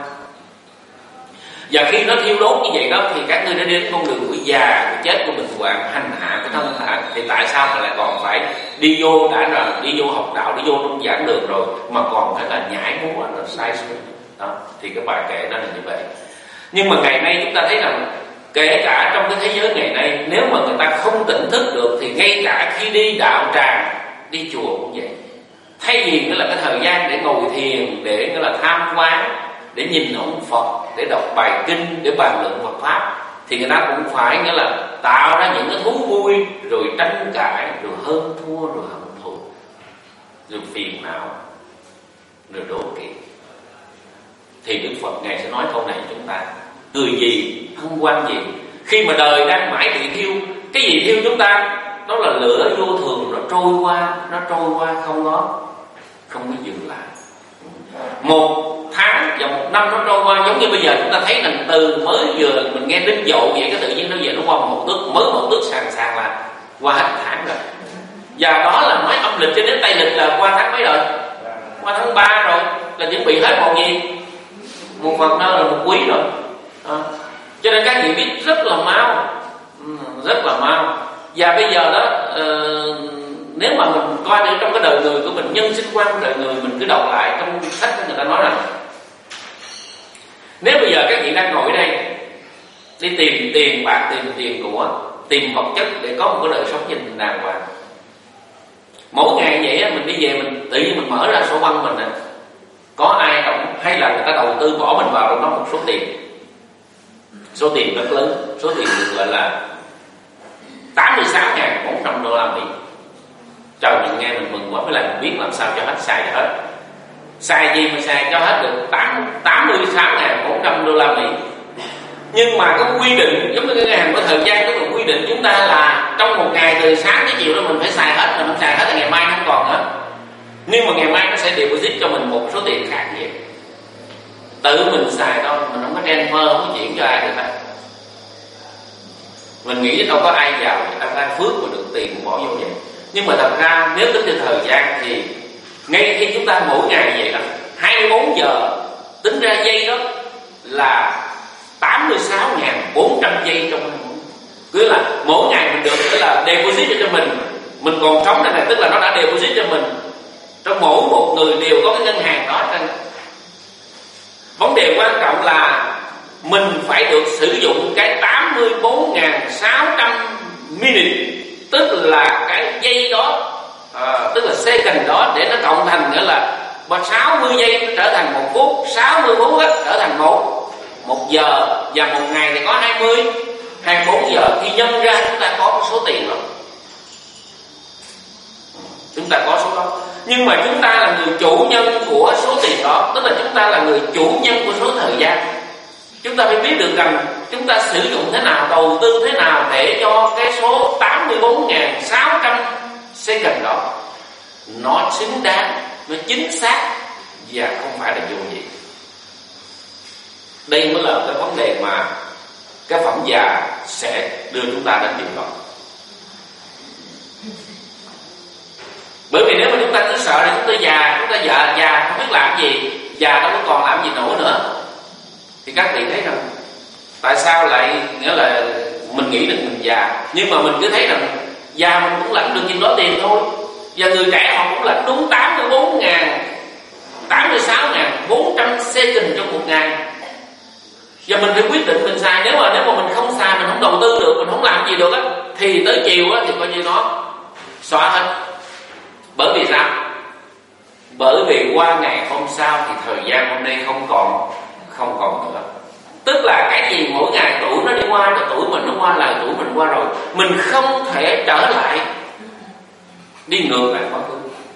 Và khi nó thiêu đốt như vậy đó thì các ngươi đã đến con đường của già, của chết, của bệnh hoạn, hành hạ, của thân hạ. Thì tại sao mà lại còn phải đi vô, đã là đi vô học đạo, đi vô trong giảng đường rồi mà còn phải là nhảy múa, là sai sưa đó. Thì cái bài kệ đó là như vậy. Nhưng mà ngày nay chúng ta thấy rằng kể cả trong cái thế giới ngày nay, nếu mà người ta không tỉnh thức được thì ngay cả khi đi đạo tràng, đi chùa cũng vậy. Thay vì nghĩa là cái thời gian để ngồi thiền, để nghĩa là tham quan, để nhìn ông Phật, để đọc bài kinh, để bàn luận Phật pháp, thì người ta cũng phải nghĩa là tạo ra những cái thú vui, rồi tranh cãi, rồi hơn thua, rồi hận thù, rồi phiền não, rồi đố kỵ. Thì Đức Phật Ngài sẽ nói câu này cho chúng ta: cười gì, hân hoan gì khi mà đời đang mãi bị thiêu. Cái gì thiêu chúng ta? Đó là lửa vô thường, nó trôi qua không có dừng lại. Một tháng và một năm nó trôi qua, giống như bây giờ chúng ta thấy rằng từ mới vừa mình nghe đến dậu vậy, cái tự nhiên nó về nó qua một tước, mới một tước sàng là qua hết tháng rồi. Và đó là nói âm lịch, cho đến tây lịch là qua tháng mấy rồi? Qua tháng 3 rồi, là chuẩn bị hết một gì? Một phần đó là một quý rồi. Cho nên các vị biết rất là mau, rất là mau. Và bây giờ đó nếu mà mình coi được trong cái đời người của mình, nhân sinh quan đời người, mình cứ đọc lại trong sách người ta nói rằng nếu bây giờ các vị đang ngồi ở đây đi tìm tiền bạc, tìm tiền của, tìm vật chất để có một cái đời sống nhìn đàng hoàng, mỗi ngày vậy mình đi về mình tự nhiên mình mở ra sổ băng mình có ai động hay là người ta đầu tư bỏ mình vào trong đó một số số tiền rất lớn, số tiền được gọi là 86.400 đô la Mỹ. Trời, mình nghe mình mừng quá, mới lại mình biết làm sao cho hết, xài cho hết. Xài gì mà xài cho hết được 86.400 đô la Mỹ. Nhưng mà cái quy định giống như cái ngân hàng của thời gian, có quy định chúng ta là trong một ngày từ sáng tới chiều đó mình phải xài hết, mình không xài hết là ngày mai không còn nữa. Nhưng mà ngày mai nó sẽ deposit cho mình một số tiền khác vậy. Tự mình xài thôi, mình không có transfer, không có chuyển cho ai được hết. Mình nghĩ đâu có ai giàu, ai phước mà được tiền bỏ vô vậy. Nhưng mà thật ra nếu tính theo thời gian thì ngay khi chúng ta mỗi ngày vậy đó 24 giờ tính ra giây đó là 86.400 giây trong năm. Cứ là mỗi ngày mình được tức là deposit cho mình còn sống này, tức là nó đã deposit cho mình. Trong mỗi một người đều có cái ngân hàng đó. Vấn đề quan trọng là mình phải được sử dụng cái 84.600 minute, tức là cái giây đó, tức là second đó, để nó cộng thành nghĩa là 60 giây nó trở thành 1 phút, 60 phút đó, trở thành một giờ, và một ngày thì có 24 giờ. Khi nhân ra chúng ta có một số tiền rồi, chúng ta có số đó. Nhưng mà chúng ta là người chủ nhân của số tiền đó, tức là chúng ta là người chủ nhân của số thời gian. Chúng ta phải biết được rằng chúng ta sử dụng thế nào, đầu tư thế nào để cho cái số 84.600 second đó nó xứng đáng, nó chính xác và không phải là vô vị. Đây mới là cái vấn đề mà cái phẩm già sẽ đưa chúng ta đến điều đó. Bởi vì nếu mà chúng ta cứ sợ là chúng ta già không biết làm gì, già đâu có còn làm gì nổi nữa, thì các vị thấy rằng tại sao lại nghĩa là mình nghĩ rằng mình già, nhưng mà mình cứ thấy rằng già mình cũng lãnh được chừng đó tiền thôi, và người trẻ họ cũng lãnh đúng 86.400 second trong một ngày. Và mình phải quyết định mình xài. Nếu mà mình không xài, mình không đầu tư được, mình không làm gì được á, thì tới chiều á thì coi như nó xóa hết. Bởi vì sao? Bởi vì qua ngày hôm sau thì thời gian hôm nay không còn nữa. Tức là cái gì mỗi ngày tuổi nó đi qua, rồi tuổi mình nó qua là tuổi mình qua rồi, mình không thể trở lại, đi ngược lại quá khứ.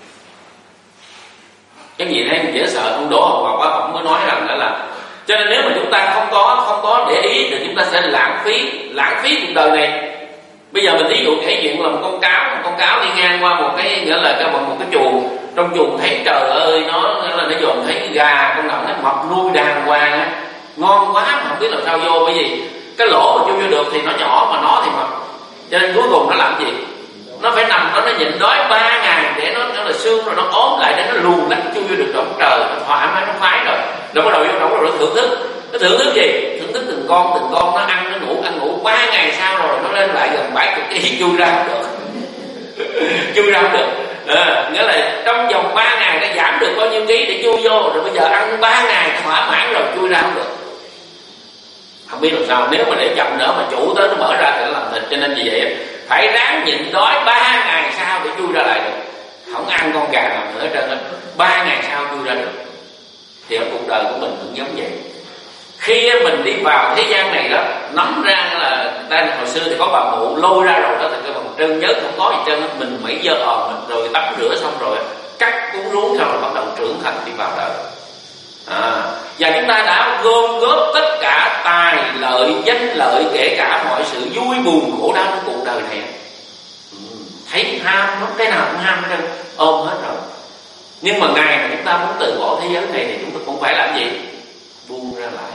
Cái gì thấy mình dễ sợ. Ông Đỗ Hồng Ngọc ông mới nói rằng là cho nên nếu mà chúng ta không có để ý thì chúng ta sẽ lãng phí cuộc đời này. Bây giờ mình ví dụ kể chuyện là một con cáo đi ngang qua một cái nghĩa là một cái chuồng, trong chuồng thấy trời ơi nó dòm thấy gà con nào nó mập nuôi đàng hoàng á, ngon quá mà không biết làm sao vô, bởi vì cái lỗ mà chui vô được thì nó nhỏ mà nó thì mập, cho nên cuối cùng nó làm gì? Nó phải nằm đó, nó nhịn đói 3 ngày để nó là xương rồi nó ốm lại để nó luồn lách chui vô được trong trời, nó thoải mái, nó khoái rồi bắt đầu vô trong rồi thưởng thức. Nó thưởng thức gì? Thưởng thức từng con nó ăn, nó ngủ 3 ngày sau rồi nó lên lại gần 70 kg chui ra không được. Chui ra không được. Nghĩa là trong vòng 3 ngày nó giảm được bao nhiêu ký để chui vô, rồi bây giờ ăn 3 ngày nó thỏa mãn rồi chui ra không được. Không biết làm sao, nếu mà để chậm nữa mà chủ tới nó mở ra thì nó làm thịt. Cho nên vì vậy phải ráng nhịn đói 3 ngày sau để chui ra lại được. Không ăn con gà nào nữa hết trơn, 3 ngày sau chui ra được. Thì ở cuộc đời của mình cũng giống vậy. Khi mình đi vào thế gian này đó, nắm ra là ta hồi xưa thì có bà mụ lôi ra rồi đó, thì cái bằng trơn nhớt không có gì trơn, mình mới dơ mình rồi tắm rửa xong rồi cắt cuốn ruống xong rồi bắt đầu trưởng thành đi vào đời. Và chúng ta đã gom góp tất cả tài lợi, danh lợi, kể cả mọi sự vui buồn khổ đau của cuộc đời này. Thấy ham nó cái nào cũng ham hết trơn, ôm hết rồi. Nhưng mà ngày mà chúng ta muốn từ bỏ thế giới này thì chúng ta cũng phải làm gì? Buông ra lại,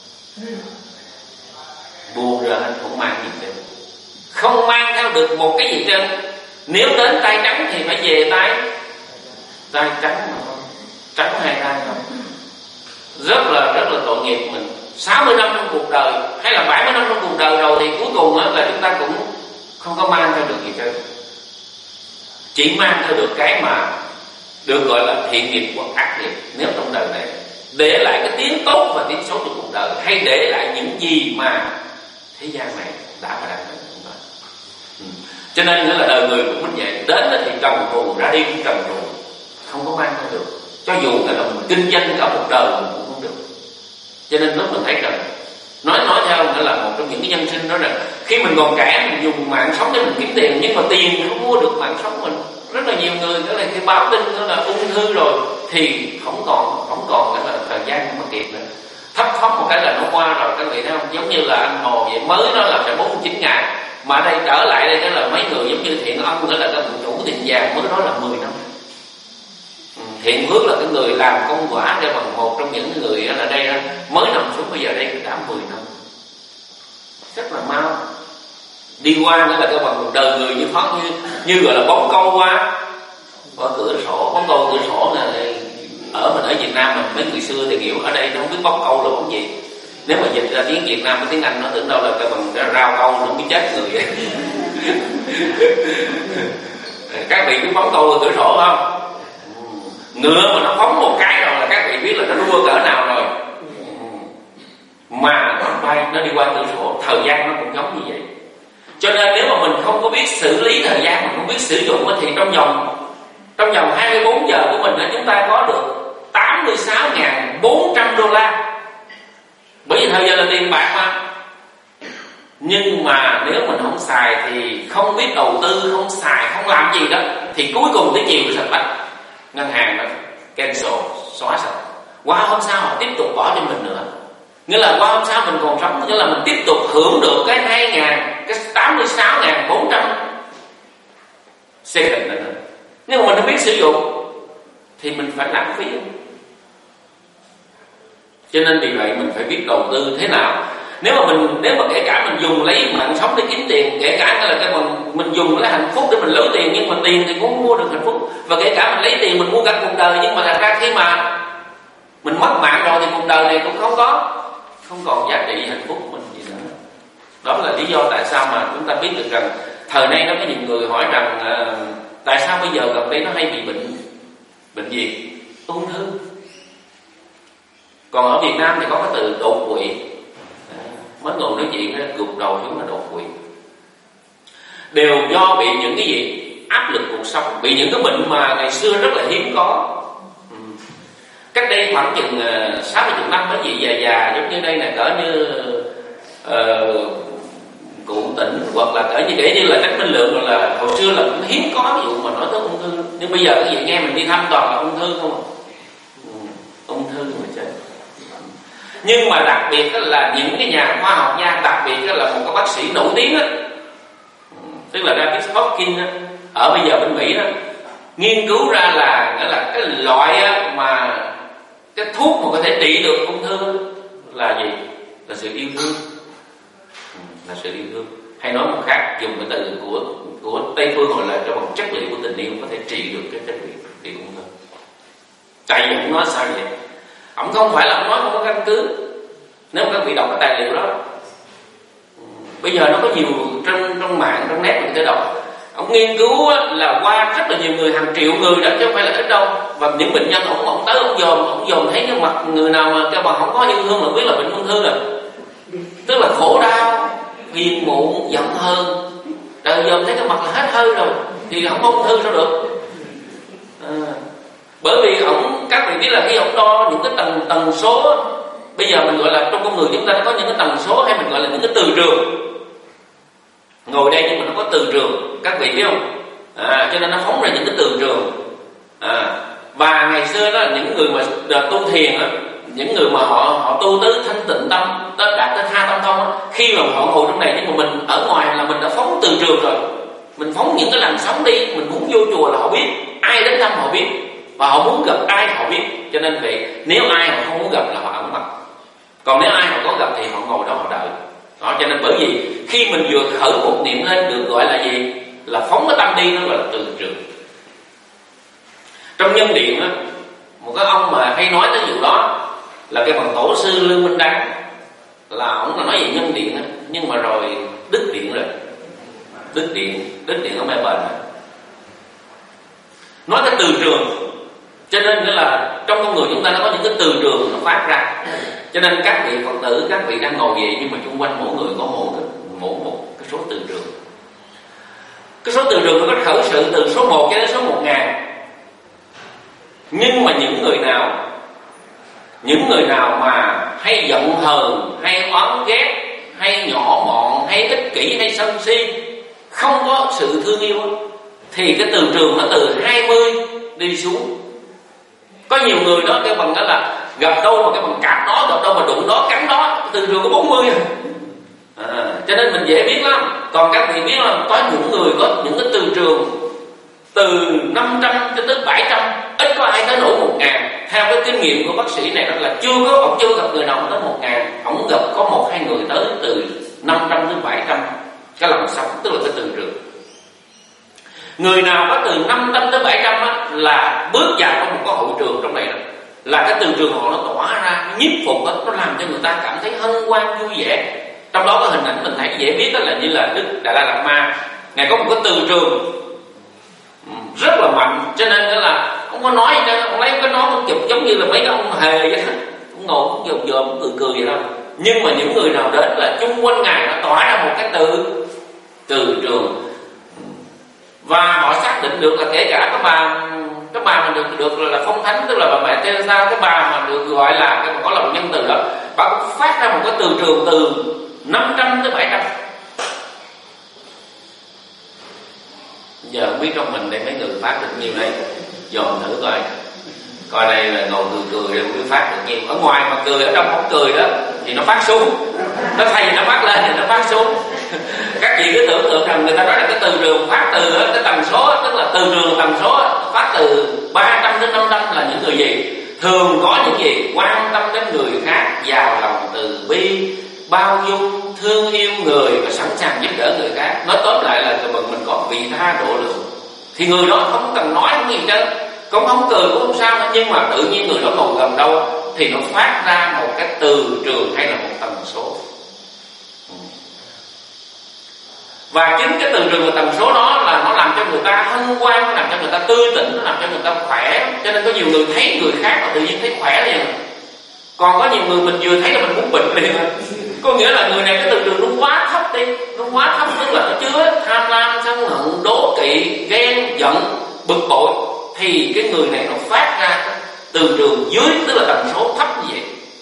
buông ra hết, không mang gì hết, không mang theo được một cái gì trơn. Nếu đến tay trắng thì phải về tay trắng mà thôi, trắng hai tay không. Rất là tội nghiệp mình. 60 năm trong cuộc đời hay là 70 năm trong cuộc đời rồi thì cuối cùng là chúng ta cũng không có mang theo được gì trơn, chỉ mang theo được cái mà được gọi là thiện nghiệp hoặc ác nghiệp. Nếu trong đời này để lại cái tiếng tốt và tiếng xấu trong cuộc đời, hay để lại những gì mà thế gian này đã và đang làm chúng ta. Cho nên nghĩa là đời người cũng như vậy, đến thì trần truồng, ra đi cũng trần truồng, không có mang theo được. Cho dù là mình kinh doanh cả một đời mình cũng không được. Cho nên lúc mình thấy rằng nói theo nghĩa là một trong những cái nhân sinh đó là khi mình còn trẻ mình dùng mạng sống để mình kiếm tiền, nhưng mà tiền không mua được mạng sống mình. Rất là nhiều người đó là khi báo tin đó là ung thư rồi thì không còn nghĩa là thời gian không có kịp nữa. Thấp một cái là nó qua rồi, các vị thấy không? Giống như là anh Hồ vậy, mới đó là phải 49 ngày, mà đây trở lại đây đó là mấy người giống như Thiện Ân nữa là cái chủ tiệm vàng, mới đó là 10 năm. Thiện Phước là cái người làm công quả để bằng một trong những người ở đây mới nằm xuống bây giờ đây đã 10 năm, rất là mau đi qua. Nữa là cái bằng đời người như thoát như gọi là bóng câu qua cửa sổ. Bóng câu cửa sổ là mình ở Việt Nam mình mấy người xưa thì hiểu, ở đây nó không biết bóng câu là bóng gì. Nếu mà dịch ra tiếng Việt Nam với tiếng Anh nó tưởng đâu là cái bằng cái rau câu, nó không biết chết người. Các vị biết bóng câu cửa sổ không? Ngựa mà nó phóng một cái rồi là các vị biết là nó đua cỡ nào rồi. Mà nó bay, nó đi qua cửa sổ, thời gian nó cũng giống như vậy. Cho nên nếu mà mình không có biết xử lý thời gian, mình không biết sử dụng thì trong vòng 24 giờ của mình chúng ta có được 86.400 đô la. Bởi vì thời giờ là tiền bạc mà. Nhưng mà nếu mình không xài thì không biết đầu tư, không xài, không làm gì đó, thì cuối cùng tới chiều sạch bách, ngân hàng nó cancel, xóa sạch. Qua hôm sau họ tiếp tục bỏ cho mình nữa. Nghĩa là qua hôm sau mình còn sống, nghĩa là mình tiếp tục hưởng được cái 86.400 second nữa. Nhưng mà mình không biết sử dụng thì mình phải lãng phí. Cho nên vì vậy mình phải biết đầu tư thế nào. Nếu mà kể cả mình dùng lấy mạng sống để kiếm tiền, kể cả là cái mình dùng lấy hạnh phúc để mình lấy tiền, nhưng mà tiền thì cũng không mua được hạnh phúc. Và kể cả mình lấy tiền mình mua cả cuộc đời, nhưng mà thật ra khi mà mình mất mạng rồi thì cuộc đời này cũng không còn giá trị hạnh phúc của mình gì nữa. Đó là lý do tại sao mà chúng ta biết được rằng thời nay nó có nhiều người hỏi rằng tại sao bây giờ gần đây nó hay bị bệnh gì? Ung thư. Còn ở Việt Nam thì có cái từ đột quỵ. Mới ngồi nói chuyện gục đầu xuống là đột quỵ. Đều do bị những cái gì? Áp lực cuộc sống, bị những cái bệnh mà ngày xưa rất là hiếm có. Cách đây khoảng chừng 60 năm mấy gì già giống như đây này, cỡ như Cụ Tỉnh hoặc là cỡ như để như là Tránh Minh Lượng, rồi là hồi xưa là cũng hiếm có vụ mà nói tới ung thư. Nhưng bây giờ cái gì nghe mình đi thăm toàn là ung thư không à? Ung thư mà chết. Nhưng mà đặc biệt là những cái nhà khoa học nha, đặc biệt là một cái bác sĩ nổi tiếng á, tức là David Hopkins á, ở bây giờ bên Mỹ đó, nghiên cứu ra là cái loại mà cái thuốc mà có thể trị được ung thư là gì? Là sự yêu thương. Là sự yêu thương. Hay nói một khác, dùng cái từ của Tây phương gọi là cho một chất liệu của tình yêu có thể trị được cái chất liệu trị ung thư. Tại vì ông nói sao vậy? Ông không phải là ông nói không có căn cứ. Nếu các vị đọc cái tài liệu đó, bây giờ nó có nhiều trong mạng, trong net mình có thể đọc. Ông nghiên cứu là qua rất là nhiều người, hàng triệu người đó chứ không phải là ít đâu. Và những bệnh nhân ông tới ông dòm thấy cái mặt người nào mà cái bằng không có yêu thương là biết là bệnh ung thư rồi. Tức là khổ đau, phiền muộn, giận hờn, trời dòm thấy cái mặt là hết hơi rồi thì không có ung thư sao được. Bởi vì các vị biết là khi ông đo những cái tần số, bây giờ mình gọi là trong con người chúng ta nó có những cái tần số, hay mình gọi là những cái từ trường. Ngồi đây nhưng mà nó có từ trường, các vị biết không? Cho nên nó phóng ra những cái từ trường. Và ngày xưa đó những người mà tu thiền đó, những người mà họ tu tới thanh tịnh tâm, đạt tới tha tâm thông đó, khi mà họ ngồi trong này, nhưng mà mình ở ngoài là mình đã phóng từ trường rồi. Mình phóng những cái làn sóng đi, mình muốn vô chùa là họ biết, ai đến thăm họ biết. và họ muốn gặp ai họ biết. Cho nên vậy nếu ai họ không muốn gặp là họ ẩn mặt, còn nếu ai họ có gặp thì họ ngồi đó họ đợi đó. Cho nên bởi vì khi mình vừa khởi một niệm lên được gọi là gì? Là phóng cái tâm đi, nó gọi là từ trường. Trong Nhân Điện á, một cái ông mà hay nói tới vụ đó là cái bằng tổ sư Lương Minh Đăng, là ông là nói về Nhân Điện á, nhưng mà rồi đứt điện rồi, đứt điện ở Melbourne. Nói cái từ trường, cho nên là trong con người chúng ta nó có những cái từ trường nó phát ra. Cho nên các vị Phật tử, các vị đang ngồi vậy nhưng mà chung quanh mỗi người có một cái số từ trường. Cái số từ trường nó có khởi sự từ số 1 cho đến số 1000. Nhưng mà những người nào mà hay giận hờn, hay oán ghét, hay nhỏ mọn, hay ích kỷ, hay sân si, không có sự thương yêu, thì cái từ trường nó từ 20 đi xuống. Có nhiều người đó cái bằng đó là gặp đâu mà cái bằng cạp đó, gặp đâu mà đụng đó, cắn đó, từ trường có 40. Cho nên mình dễ biết lắm. Còn các vị biết là có những người có những cái từ trường từ 500 cho tới 700, ít có ai tới nổi 1000. Theo cái kinh nghiệm của bác sĩ này đó là ông chưa gặp người nào tới 1000, ông gặp có 1-2 người tới từ 500 đến 700 cái làn sóng, tức là cái từ trường. Người nào có từ 500 tới 700 á, là bước vào trong một cái hội trường trong này đó, là cái từ trường họ nó tỏa ra, nó nhiếp phục đó, nó làm cho người ta cảm thấy hân hoan vui vẻ. Trong đó có hình ảnh mình thấy dễ biết đó là như là Đức Đại La Lạt Ma, ngài có một cái từ trường rất là mạnh, cho nên là không có nói gì đâu, ông lấy cái nón ông chụp giống như là mấy ông hề vậy đó, ông ngồi cũng dòm cười vậy đâu. Nhưng mà những người nào đến là chung quanh ngài nó tỏa ra một cái từ trường, và họ xác định được là kể cả cái bà mà được là phong thánh, tức là bà mẹ Teresa, cái bà mà được gọi là cái có lòng nhân từ đó, bà cũng phát ra một cái từ trường từ 500 tới 700. Giờ không biết trong mình đây mấy người phát được nhiêu đây, dòm thử coi đây là ngồi cười không biết phát được nhiêu. Ở ngoài mà cười, ở trong không cười đó thì nó phát xuống, nó thay vì nó phát lên thì nó phát xuống. Các chị cứ tưởng tượng rằng người ta nói là cái từ trường phát từ cái tần số, tức là từ trường tần số phát từ 300 đến 500 là những người gì? Thường có những gì? Quan tâm đến người khác, giàu lòng từ bi, bao dung, thương yêu người và sẵn sàng giúp đỡ người khác. Nói tóm lại là mình có vị tha độ lượng, thì người đó không cần nói cái gì hết, cũng không cười cũng không sao nữa, nhưng mà tự nhiên người đó ngồi gần đâu thì nó phát ra một cái từ trường hay là một tần số. Và chính cái từ trường và tần số đó là nó làm cho người ta hân hoan, nó làm cho người ta tươi tỉnh, nó làm cho người ta khỏe. Cho nên có nhiều người thấy người khác mà tự nhiên thấy khỏe liền. Còn có nhiều người mình vừa thấy là mình muốn bệnh liền. Có nghĩa là người này cái từ trường nó quá thấp đi, nó quá thấp, tức là nó chứa tham lam, sân hận, đố kỵ, ghen, giận, bực bội, thì cái người này nó phát ra từ trường dưới, tức là tần số thấp như vậy.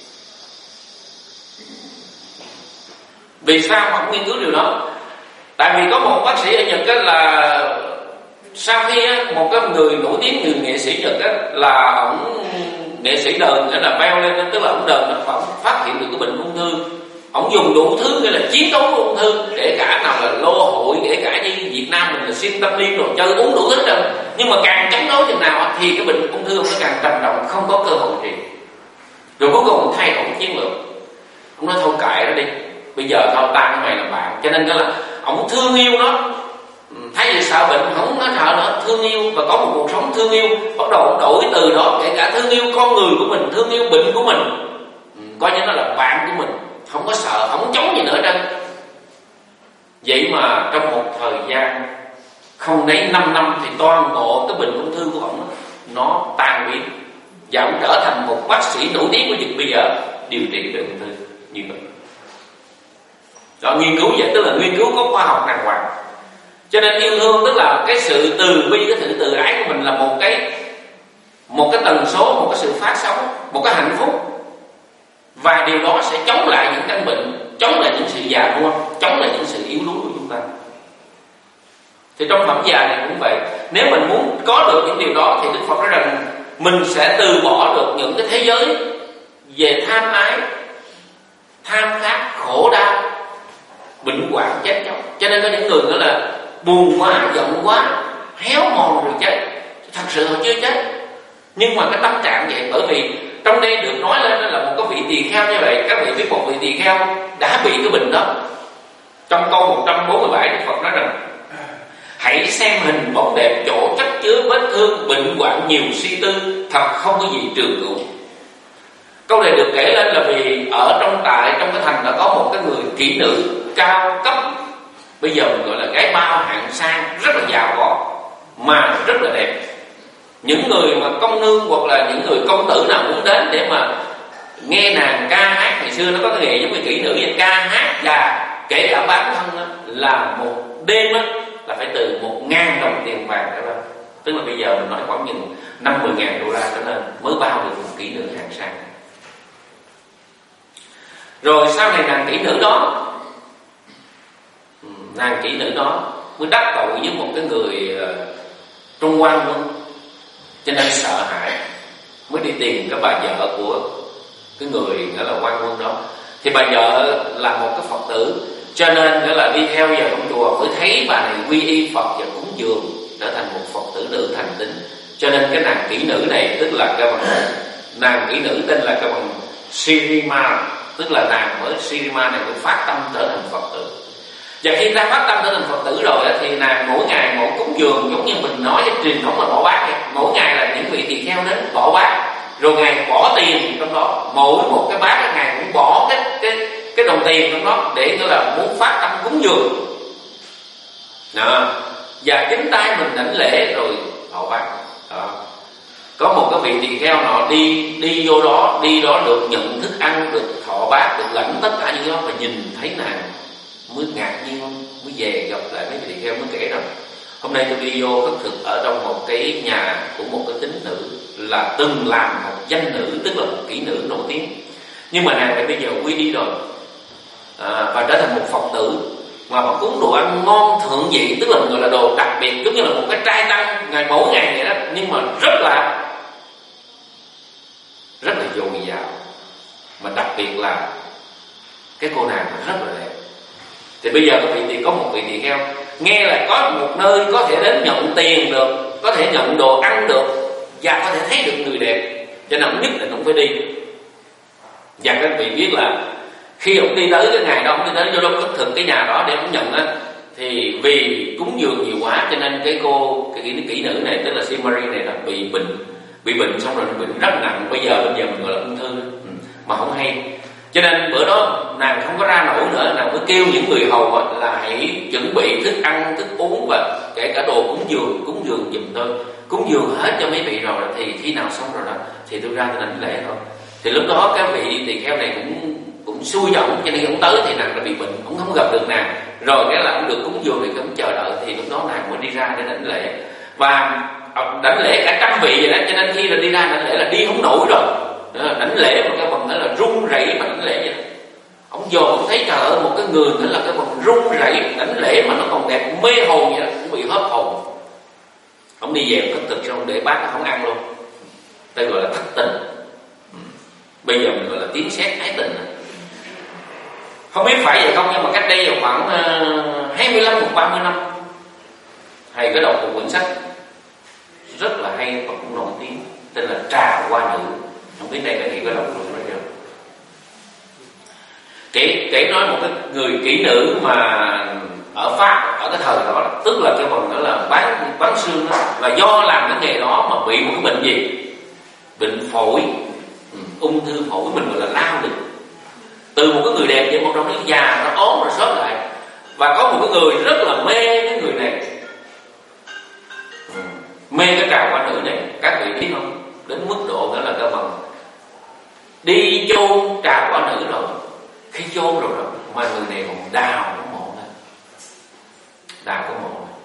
Vì sao mà không nghiên cứu điều đó? Tại vì có một bác sĩ ở Nhật đó là sau khi một cái người nổi tiếng, người nghệ sĩ Nhật đó, là ổng nghệ sĩ đờn, nghĩa là beo lên, tức là ổng đờn nó phát hiện được cái bệnh ung thư. Ổng dùng đủ thứ, nghĩa là chiến đấu với ung thư, kể cả nào là lô hội, kể cả như Việt Nam mình là xuyên tâm liên rồi chơi uống đủ thứ đâu. Nhưng mà càng chống đối chừng nào thì cái bệnh ung thư nó càng trầm trọng, không có cơ hội trị. Rồi cuối cùng ông thay đổi chiến lược, ông nói thôi kệ nó đi, bây giờ tao tan mày là bạn. Cho nên là ông thương yêu nó, thay vì sợ bệnh không có sợ nữa, thương yêu và có một cuộc sống thương yêu. Bắt đầu ông đổi từ đó, kể cả thương yêu con người của mình, thương yêu bệnh của mình, coi như nó là bạn của mình, không có sợ, không chống gì nữa đâu. Vậy mà trong một thời gian không đến 5 năm thì toàn bộ cái bệnh ung thư của ông nó tan biến, và ông trở thành một bác sĩ nổi tiếng của Nhật bây giờ điều trị bệnh ung thư như vậy. Đó, nghiên cứu vậy tức là nghiên cứu có khoa học đàng hoàng. Cho nên yêu thương tức là cái sự từ bi, cái sự từ ái của mình là một cái tần số, một cái sự phát sóng, một cái hạnh phúc. Và điều đó sẽ chống lại những căn bệnh, chống lại những sự già nua, chống lại những sự yếu đuối của chúng ta. Thì trong phẩm già này cũng vậy. Nếu mình muốn có được những điều đó thì Đức Phật nói rằng mình sẽ từ bỏ được những cái thế giới về tham ái, tham khát, khổ đau, bệnh hoạn, chết chóc. Cho nên có những người nữa là buồn quá, giận quá, héo mòn rồi chết. Thật sự họ chưa chết, Nhưng mà cái tâm trạng vậy, bởi vì trong đây được nói lên là một cái vị tỳ kheo như vậy. Các vị biết một vị tỳ kheo đã bị cái bệnh đó. Trong câu 147 Đức Phật nói rằng: hãy xem hình bóng đẹp, chỗ chất chứa vết thương, bệnh hoạn nhiều, suy tư, thật không có gì trường cửu. Câu này được kể lên là vì ở trong cái thành đã có một cái người kỹ nữ cao cấp, bây giờ mình gọi là gái bao hạng sang, rất là giàu có mà rất là đẹp. Những người mà công nương hoặc là những người công tử nào muốn đến để mà nghe nàng ca hát, ngày xưa nó có cái nghề giống như kỹ nữ vậy, ca hát, và kể cả bán thân đó, là một đêm đó, là phải từ 1.000 đồng tiền vàng trở lên. Tức là bây giờ mình nói khoảng chừng 50.000 đô la trở lên mới bao được một kỹ nữ hạng sang. Rồi sau này nàng kỹ nữ đó mới đắc tội với một cái người Trung Quan luôn, cho nên sợ hãi mới đi tìm cái bà vợ của cái người gọi là quan quân đó. Thì bà vợ là một cái Phật tử, cho nên gọi là đi theo vào trong chùa mới thấy bà này quy y Phật và cúng dường, trở thành một Phật tử nữ thành tín. Cho nên cái nàng kỹ nữ này tức là cái bằng nàng kỹ nữ tên là cái bằng Sirima, tức là nàng mới Sirima này mới phát tâm trở thành Phật tử. Và khi ta phát tâm trở thành Phật tử rồi thì nàng mỗi ngày một cúng dường, giống như mình nói với truyền thống là bỏ bát vậy. Mỗi ngày là những vị tỳ kheo đến bỏ bát, rồi ngài bỏ tiền trong đó, mỗi một cái bát ngài cũng bỏ cái đồng tiền trong đó để gọi là muốn phát tâm cúng dường đó. Và chính tay mình đảnh lễ rồi thọ bát đó. Có một cái vị tỳ kheo nọ đi vô đó, đi đó được nhận thức ăn, được thọ bát, được lãnh tất cả những đó, mà nhìn thấy nàng mới ngạc nhiên, mới về gặp lại mấy vị tỳ kheo mới kể rằng: hôm nay tôi đi vô khất thực ở trong một cái nhà của một cái tín nữ là từng làm một danh nữ, tức là một kỹ nữ nổi tiếng, nhưng mà nàng này bây giờ quy y rồi và trở thành một Phật tử, mà bà cúng đồ ăn ngon thượng vị, tức là gọi là đồ đặc biệt, giống như là một cái trai tăng ngày mỗi ngày vậy đó, nhưng mà rất là dồi dào, mà đặc biệt là cái cô nàng rất là đẹp. Thì bây giờ có một vị tỳ kheo nghe là có một nơi có thể đến nhận tiền được, có thể nhận đồ ăn được, và có thể thấy được người đẹp, cho nên nhất định ông phải đi. Và các vị biết là khi ông đi tới cái ngày đó, ông đi tới vô đó khất thực cái nhà đó để ông nhận á, thì vì cúng dường nhiều quá cho nên cái kỹ nữ này, tức là Simari này, là bị bệnh xong rồi bệnh rất nặng. Bây giờ mình gọi là ung thư mà không hay, cho nên bữa đó nàng không có ra nổi nữa, nàng mới kêu những người hầu là hãy chuẩn bị thức ăn, thức uống và kể cả đồ cúng dường giùm tôi. Cúng dường hết cho mấy vị rồi thì khi nào xong rồi đó thì tôi ra tôi đảnh lễ thôi. Thì lúc đó cái vị tỳ kheo này cũng xui giọng, cho nên ông tới thì nàng đã bị bệnh, ông không gặp được nàng. Rồi cái là ông được cúng dường thì ông chờ đợi, thì lúc đó nàng mới đi ra để đảnh lễ. Và đảnh lễ cả trăm vị vậy đó, cho nên khi là đi ra đảnh lễ là đi không nổi rồi. Đảnh lễ mà cái bằng đó là run rẩy mà đảnh lễ vậy. Ông dòm ông thấy trời ơi, một cái người nữa là cái bằng run rẩy đảnh lễ mà nó còn đẹp mê hồn vậy đó, cũng bị hết hồn. Ông đi về khất thực xong để bác không ăn luôn. Đây gọi là thất tình. Bây giờ mình gọi là tiếng sét ái tình. Không biết phải vậy không, nhưng mà cách đây vào khoảng 25 hoặc 30 năm, thầy có đọc một quyển sách rất là hay và cũng nổi tiếng, tên là Trà Hoa Nữ. Không biết đây các vị có đọc được hay chưa? Kể nói một cái người kỹ nữ mà ở Pháp ở cái thời đó, tức là cái phần đó là bán xương đó, là do làm cái nghề đó mà bị một cái bệnh gì? Bệnh phổi, ung thư phổi, mình gọi là lao được. Từ một cái người đẹp vậy, một trong những già nó ốm rồi sớt lại. Và có một cái người rất là mê cái người này, mê cái Trà Hoa Nữ này. Các vị biết không? Đến mức độ nữa là cơ bằng đi chôn Trà Hoa Nữ rồi, khi chôn rồi đó mà người này còn đào cái mộ này, đào cái mộ này.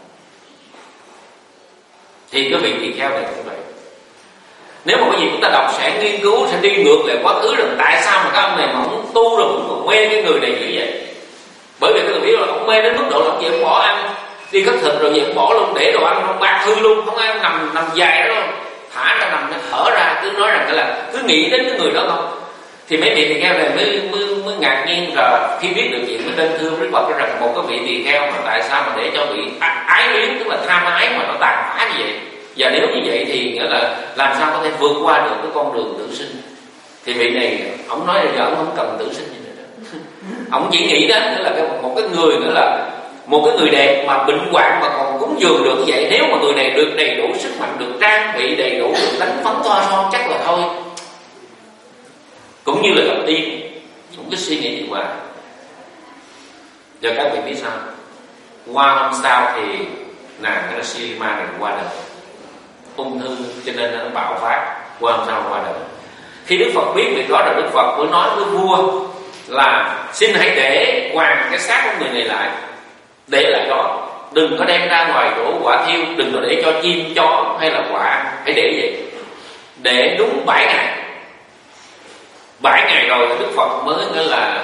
Thì cái vị tỳ kheo này cũng vậy. Nếu mà cái gì chúng ta đọc sẽ nghiên cứu, sẽ đi ngược lại quá khứ rằng tại sao mà các ông này mà không tu rồi cũng còn mê cái người này như vậy. Bởi vì các người biết là ông mê đến mức độ là ông về bỏ ăn, đi khất thực rồi về cũng bỏ luôn, để đồ ăn không bát hư luôn, không ai nằm dài đó luôn, thả ra nằm nó thở ra, cứ nói rằng cái là cứ nghĩ đến cái người đó không. Thì mấy vị tỳ kheo này mới ngạc nhiên, rồi khi biết được chuyện mới lên thưa với Phật rằng một cái vị tỳ kheo mà tại sao mà để cho bị ái luyến, tức là tham ái mà nó tàn phá như vậy. Và nếu như vậy thì nghĩa là làm sao có thể vượt qua được cái con đường tử sinh. Thì vị này ông nói là giờ ông không cần tử sinh gì nữa. Ông chỉ nghĩ đến nghĩa là một cái người nữa là một cái người đẹp mà bệnh hoạn mà còn cúng dường được như vậy, nếu mà người này được đầy đủ sức mạnh, được trang bị đầy đủ, được đánh phấn thoa son chắc là thôi. Cũng như là gặp tiên, cũng cứ suy nghĩ gì hoài. Giờ các vị biết sao? Qua hôm sau thì nàng cái là Sirima này qua đời, ung thư cho nên nó bạo phát, qua hôm sau qua đời. Khi Đức Phật biết việc đó rồi, Đức Phật mới nói với vua là xin hãy để hoàng cái xác của người này lại, để lại đó, đừng có đem ra ngoài đổ quả thiêu, đừng có để cho chim chó hay là quạ, hãy để vậy, để đúng 7 ngày. 7 ngày rồi Đức Phật mới nói là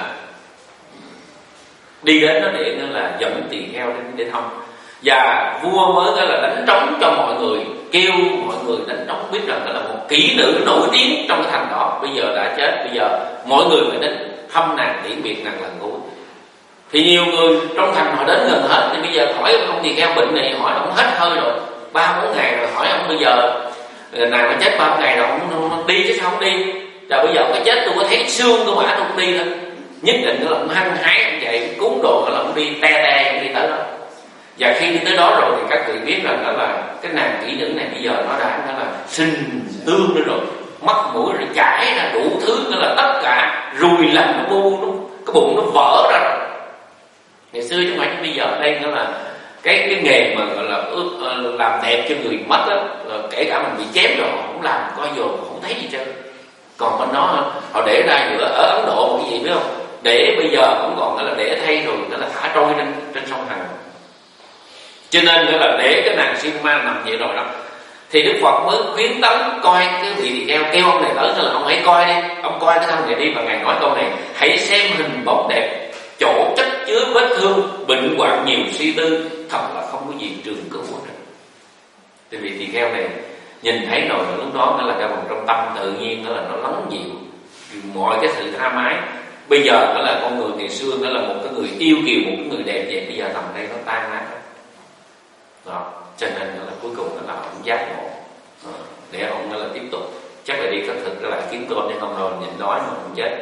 đi đến đó để nói là dẫn tỳ kheo để thông. Và vua mới nói là đánh trống cho mọi người, kêu mọi người đánh trống, biết rằng là một kỹ nữ nổi tiếng trong cái thành đó bây giờ đã chết, bây giờ mọi người phải đến thăm nàng, tiễn biệt nàng lần cuối. Thì nhiều người trong thành họ đến gần hết, thì bây giờ hỏi ông tỳ kheo bệnh này, hỏi ông hết hơi rồi, 3-4 ngày rồi, hỏi ông bây giờ nàng đã chết 3 ngày rồi, ông đi chứ sao không đi? Rồi bây giờ ông có chết tôi có thấy xương tôi mà tôi không đi thôi. Nhất định là ông hăng hái ông chạy cúng đồ là ông đi te ông đi tới đó. Và khi đi tới đó rồi thì các vị biết rằng đó là cái nàng kỹ nữ này bây giờ nó đã là sinh tương nữa rồi, mắt mũi rồi chảy ra đủ thứ, nữa là tất cả ruồi lằn nó bu, cái bụng nó vỡ ra rồi. Ngày xưa chứ không phải bây giờ đây nó là cái nghề mà gọi là làm đẹp cho người mất á, kể cả mình bị chém rồi họ cũng làm coi dồn không thấy gì trơn. Còn bên đó họ để ra giữa ở Ấn Độ một cái gì biết không? Để bây giờ cũng còn là để thay rồi nó là thả trôi trên sông Hằng. Cho nên nữa là để cái nàng Sirima nằm vậy rồi đó, thì Đức Phật mới khuyến tấn coi cái vị tỳ kheo, kêu ông này tới là ông hãy coi đi, ông coi cái thân này đi, và ngài nói câu này: hãy xem hình bóng đẹp, chỗ chất chứa vết thương, bệnh hoạn nhiều suy tư, thật là không có gì trường cửu nữa. Thì vị tỳ kheo này nhìn thấy rồi, lúc đó nó là cái vòng trong tâm tự nhiên, nó là nó lắng dịu mọi cái sự tha mái. Bây giờ nó là con người ngày xưa, nó là một cái người yêu kiều, một cái người đẹp vậy, bây giờ nằm đây nó tan nát đó. Cho nên nó là cuối cùng nó là ông giác ngộ để ông nó là tiếp tục chắc là đi khất thực trở lại kiếm cơm để không rồi nhịn đói mà không chết.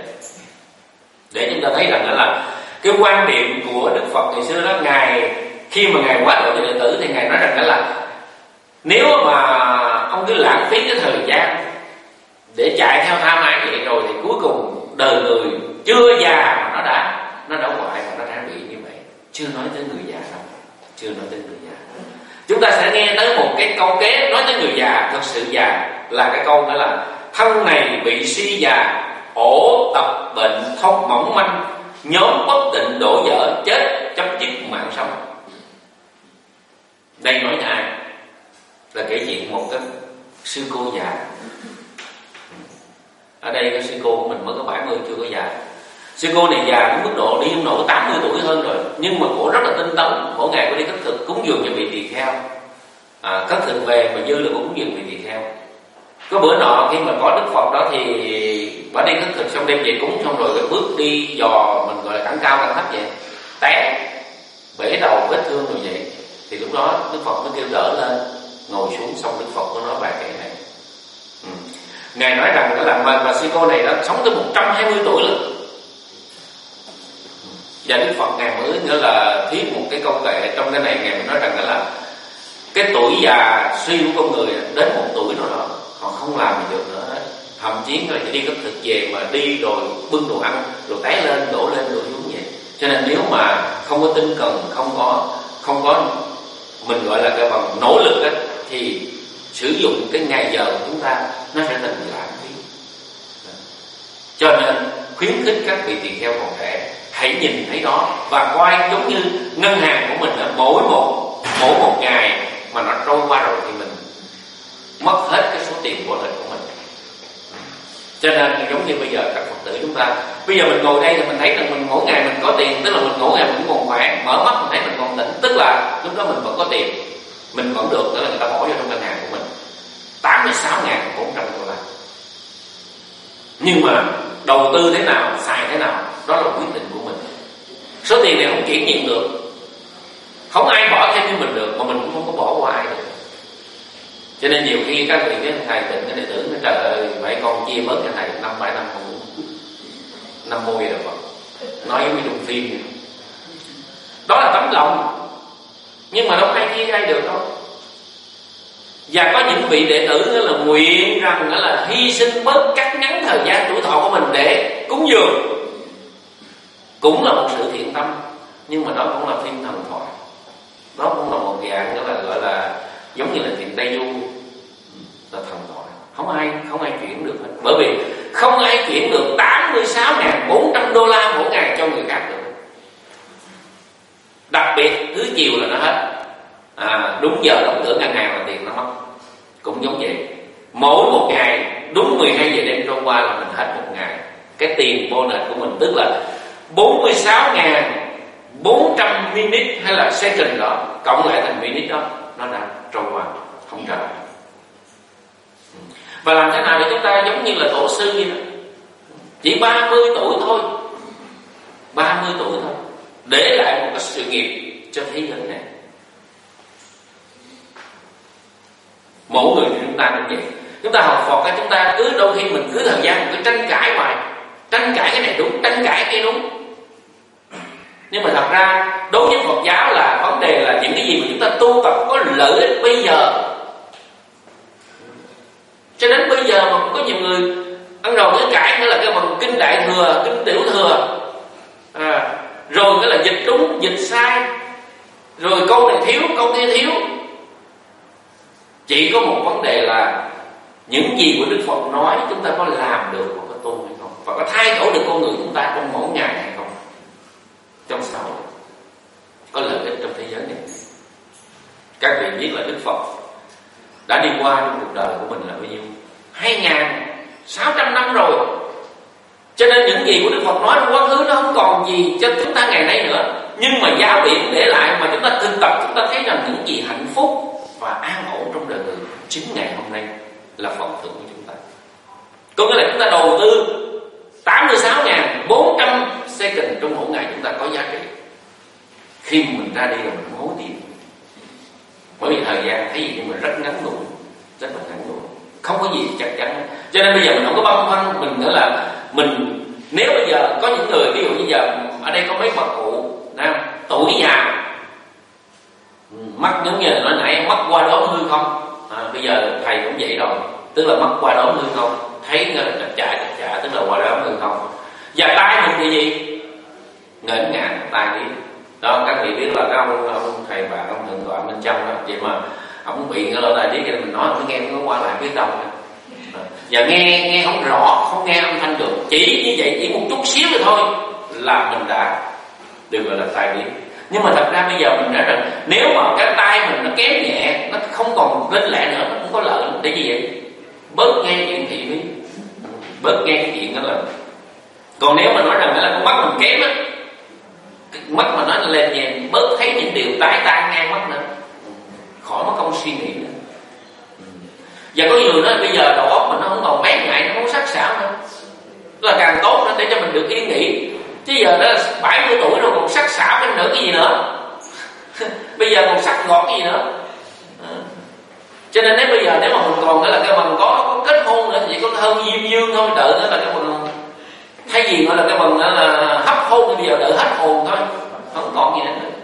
Để chúng ta thấy rằng đó là cái quan điểm của Đức Phật ngày xưa đó, ngài khi mà ngài hóa độ cho đệ tử thì ngài nói rằng đó là nếu mà ông cứ lãng phí cái thời gian để chạy theo tham ái vậy rồi thì cuối cùng đời người chưa già mà nó đã hoại và nó đã bị như vậy. Chưa nói tới người già đâu, chưa nói tới người già. Chúng ta sẽ nghe tới một cái câu kế nói tới người già, thật sự già là cái câu đó là thân này bị suy già, ổ tập bệnh không mỏng manh, nhóm bất định đổ vỡ, chết chấm dứt mạng sống. Đây nói cho ai? Là kể chuyện một cái sư cô già. Ở đây cái sư cô của mình mới có 70 chưa có già. Sư cô này già đến mức độ đi ông nội 80 tuổi hơn rồi, nhưng mà cổ rất là tinh tấn, mỗi ngày cô đi khất thực cúng dường cho vị tỳ kheo. Khất thực về mà dư là cô cúng dường vị tỳ kheo. Có bữa nọ khi mà có Đức Phật đó thì bà đi khất thực xong đem về cúng xong rồi cái bước đi dò mình gọi là cẳng cao cẳng thấp vậy, té bể đầu vết thương rồi vậy. Thì lúc đó Đức Phật mới kêu đỡ lên, ngồi xuống, xong Đức Phật mới nói bài kệ này. Ngài nói rằng đó là bà sư cô này đã sống tới 120 tuổi rồi. Và Đức Phật ngài mới nữa là thuyết một cái câu kệ trong cái này, ngài mới nói rằng đó là cái tuổi già suy của con người đến một tuổi nào đó họ không làm gì được nữa, thậm chí là chỉ đi khất thực về mà đi rồi bưng đồ ăn rồi té lên đổ xuống vậy. Cho nên nếu mà không có tinh cần, không có mình gọi là cái bằng nỗ lực ấy, thì sử dụng cái ngày giờ của chúng ta nó sẽ thành lãng phí. Cho nên khuyến khích các vị tỳ kheo còn trẻ hãy nhìn thấy đó và coi giống như ngân hàng của mình, mỗi một ngày mà nó trôi qua rồi thì mình mất hết cái số tiền vô hình của mình. Cho nên giống như bây giờ các Phật tử chúng ta, bây giờ mình ngồi đây thì mình thấy rằng mình mỗi ngày mình có tiền, tức là mình mỗi ngày mình cũng còn khỏe, mở mắt mình thấy mình còn tỉnh, tức là lúc đó mình vẫn có tiền, mình vẫn được, đó là người ta bỏ vô trong ngân hàng của mình 86.400 đô la. Nhưng mà đầu tư thế nào, xài thế nào, đó là quyết định của mình. Số tiền này không chuyển nhiệm được, không ai bỏ thêm cho mình được, mà mình cũng không có bỏ qua ai được. Cho nên nhiều khi các vị cái thầy tịnh cái đệ tử nói trời ơi mấy con chia bớt cho thầy 5-7 năm không uống 5 môi rồi Phật, nói giống như trong phim vậy. Đó là tấm lòng, nhưng mà đâu ai chia ai được đâu. Và có những vị đệ tử là nguyện rằng là hy sinh bớt cắt ngắn thời gian tuổi thọ của mình để cúng dường, cũng là một sự thiện tâm, nhưng mà đó cũng là thiên thần thoại. Đó cũng là một dạng đó là gọi là giống như là thiện Tây Du, là thần thoại. Không ai chuyển được hết, bởi vì không ai chuyển được 86.400 đô la mỗi ngày cho người khác được. Đặc biệt cứ chiều là nó hết, đúng giờ đóng cửa ngân hàng là tiền nó mất. Cũng giống vậy, mỗi một ngày đúng 12 giờ đêm trôi qua là mình hết một ngày. Cái tiền bonus của mình tức là 46.400 minute hay là second đó, cộng lại thành minute đó, nó đã trôi qua không trở lại. Và làm thế nào để chúng ta giống như là tổ sư vậy đó, chỉ 30 tuổi thôi, 30 tuổi thôi, để lại một cái sự nghiệp cho thế giới này. Mỗi người chúng ta cũng vậy. Chúng ta học Phật chúng ta cứ đôi khi mình cứ thời gian mình cứ tranh cãi hoài, tranh cãi cái này đúng, tranh cãi cái đúng. Nhưng mà thật ra đối với Phật giáo là vấn đề là những cái gì mà chúng ta tu tập có lợi ích bây giờ. Cho đến bây giờ mà có nhiều người ăn đầu cái cãi nữa là cái bằng kinh đại thừa, kinh tiểu thừa, rồi cái là dịch đúng, dịch sai, rồi câu này thiếu, câu kia thiếu. Chỉ có một vấn đề là những gì của Đức Phật nói chúng ta có làm được một cái tu hay không, và có thay đổi được con người chúng ta trong mỗi ngày hay không, trong xã hội có lợi ích trong thế giới này. Các vị biết là Đức Phật đã đi qua trong cuộc đời của mình là bao nhiêu? 2.600 năm rồi. Cho nên những gì của Đức Phật nói trong quá khứ nó không còn gì cho chúng ta ngày nay nữa. Nhưng mà giáo điển để lại mà chúng ta thực tập, chúng ta thấy rằng những gì hạnh phúc và an ổn trong đời người chính ngày hôm nay là phần thưởng của chúng ta. Có nghĩa là chúng ta đầu tư 86.400 second trong mỗi ngày chúng ta có giá trị. Khi mình ra đi là mình hối tiếc, bởi vì thời gian thấy gì nhưng mà rất ngắn ngủi, rất là ngắn ngủi, không có gì chắc chắn. Cho nên bây giờ mình không có băn khoăn mình nữa là mình, nếu bây giờ có những người ví dụ như giờ ở đây có mấy bà cụ tuổi già mắc, giống như nói nãy mắc qua đốm hư không, bây giờ thầy cũng vậy rồi, tức là mắc qua đốm hư không, thấy là chặt chạ tức là qua đốm hư không. Và tai mình thì gì? Ngẩn ngạn tai đi đó. Các vị biết là cái ông thầy bà ông thượng tọa bên trong đó, vậy mà ông bị cái lỗ tai điếc, cho mình nói ông nghe nó qua lại biết đâu và nghe không rõ, không nghe âm thanh được. Chỉ như vậy, chỉ một chút xíu rồi thôi là mình đã được gọi là tai điếc. Nhưng mà thật ra bây giờ mình nói rằng nếu mà cái tai mình nó kém nhẹ, nó không còn lên lẹ nữa, nó không có lợi. Để gì vậy? Bớt nghe chuyện thị phi, bớt nghe cái chuyện đó là. Còn nếu mà nói rằng là con mắt mình kém á, mắt mà nó lên nhẹ, bớt thấy những điều tai ngang mắt nữa, khỏi mất công suy nghĩ nữa. Và có người nói bây giờ đầu óc mình nó không còn bén nhạy, nó không sắc sảo nữa, là càng tốt nữa để cho mình được yên nghỉ. Chứ giờ đó là 70 tuổi rồi còn sắc sảo cái nữa cái gì nữa bây giờ còn sắc ngọt cái gì nữa. Cho nên nếu bây giờ nếu mà mình còn nữa là cái bằng có kết hôn nữa thì chỉ có hơn diêm dương thôi, đợi nữa là cái bằng thay vì gọi là cái bằng là hấp hôn thì bây giờ đợi hết hồn thôi, không còn gì nữa.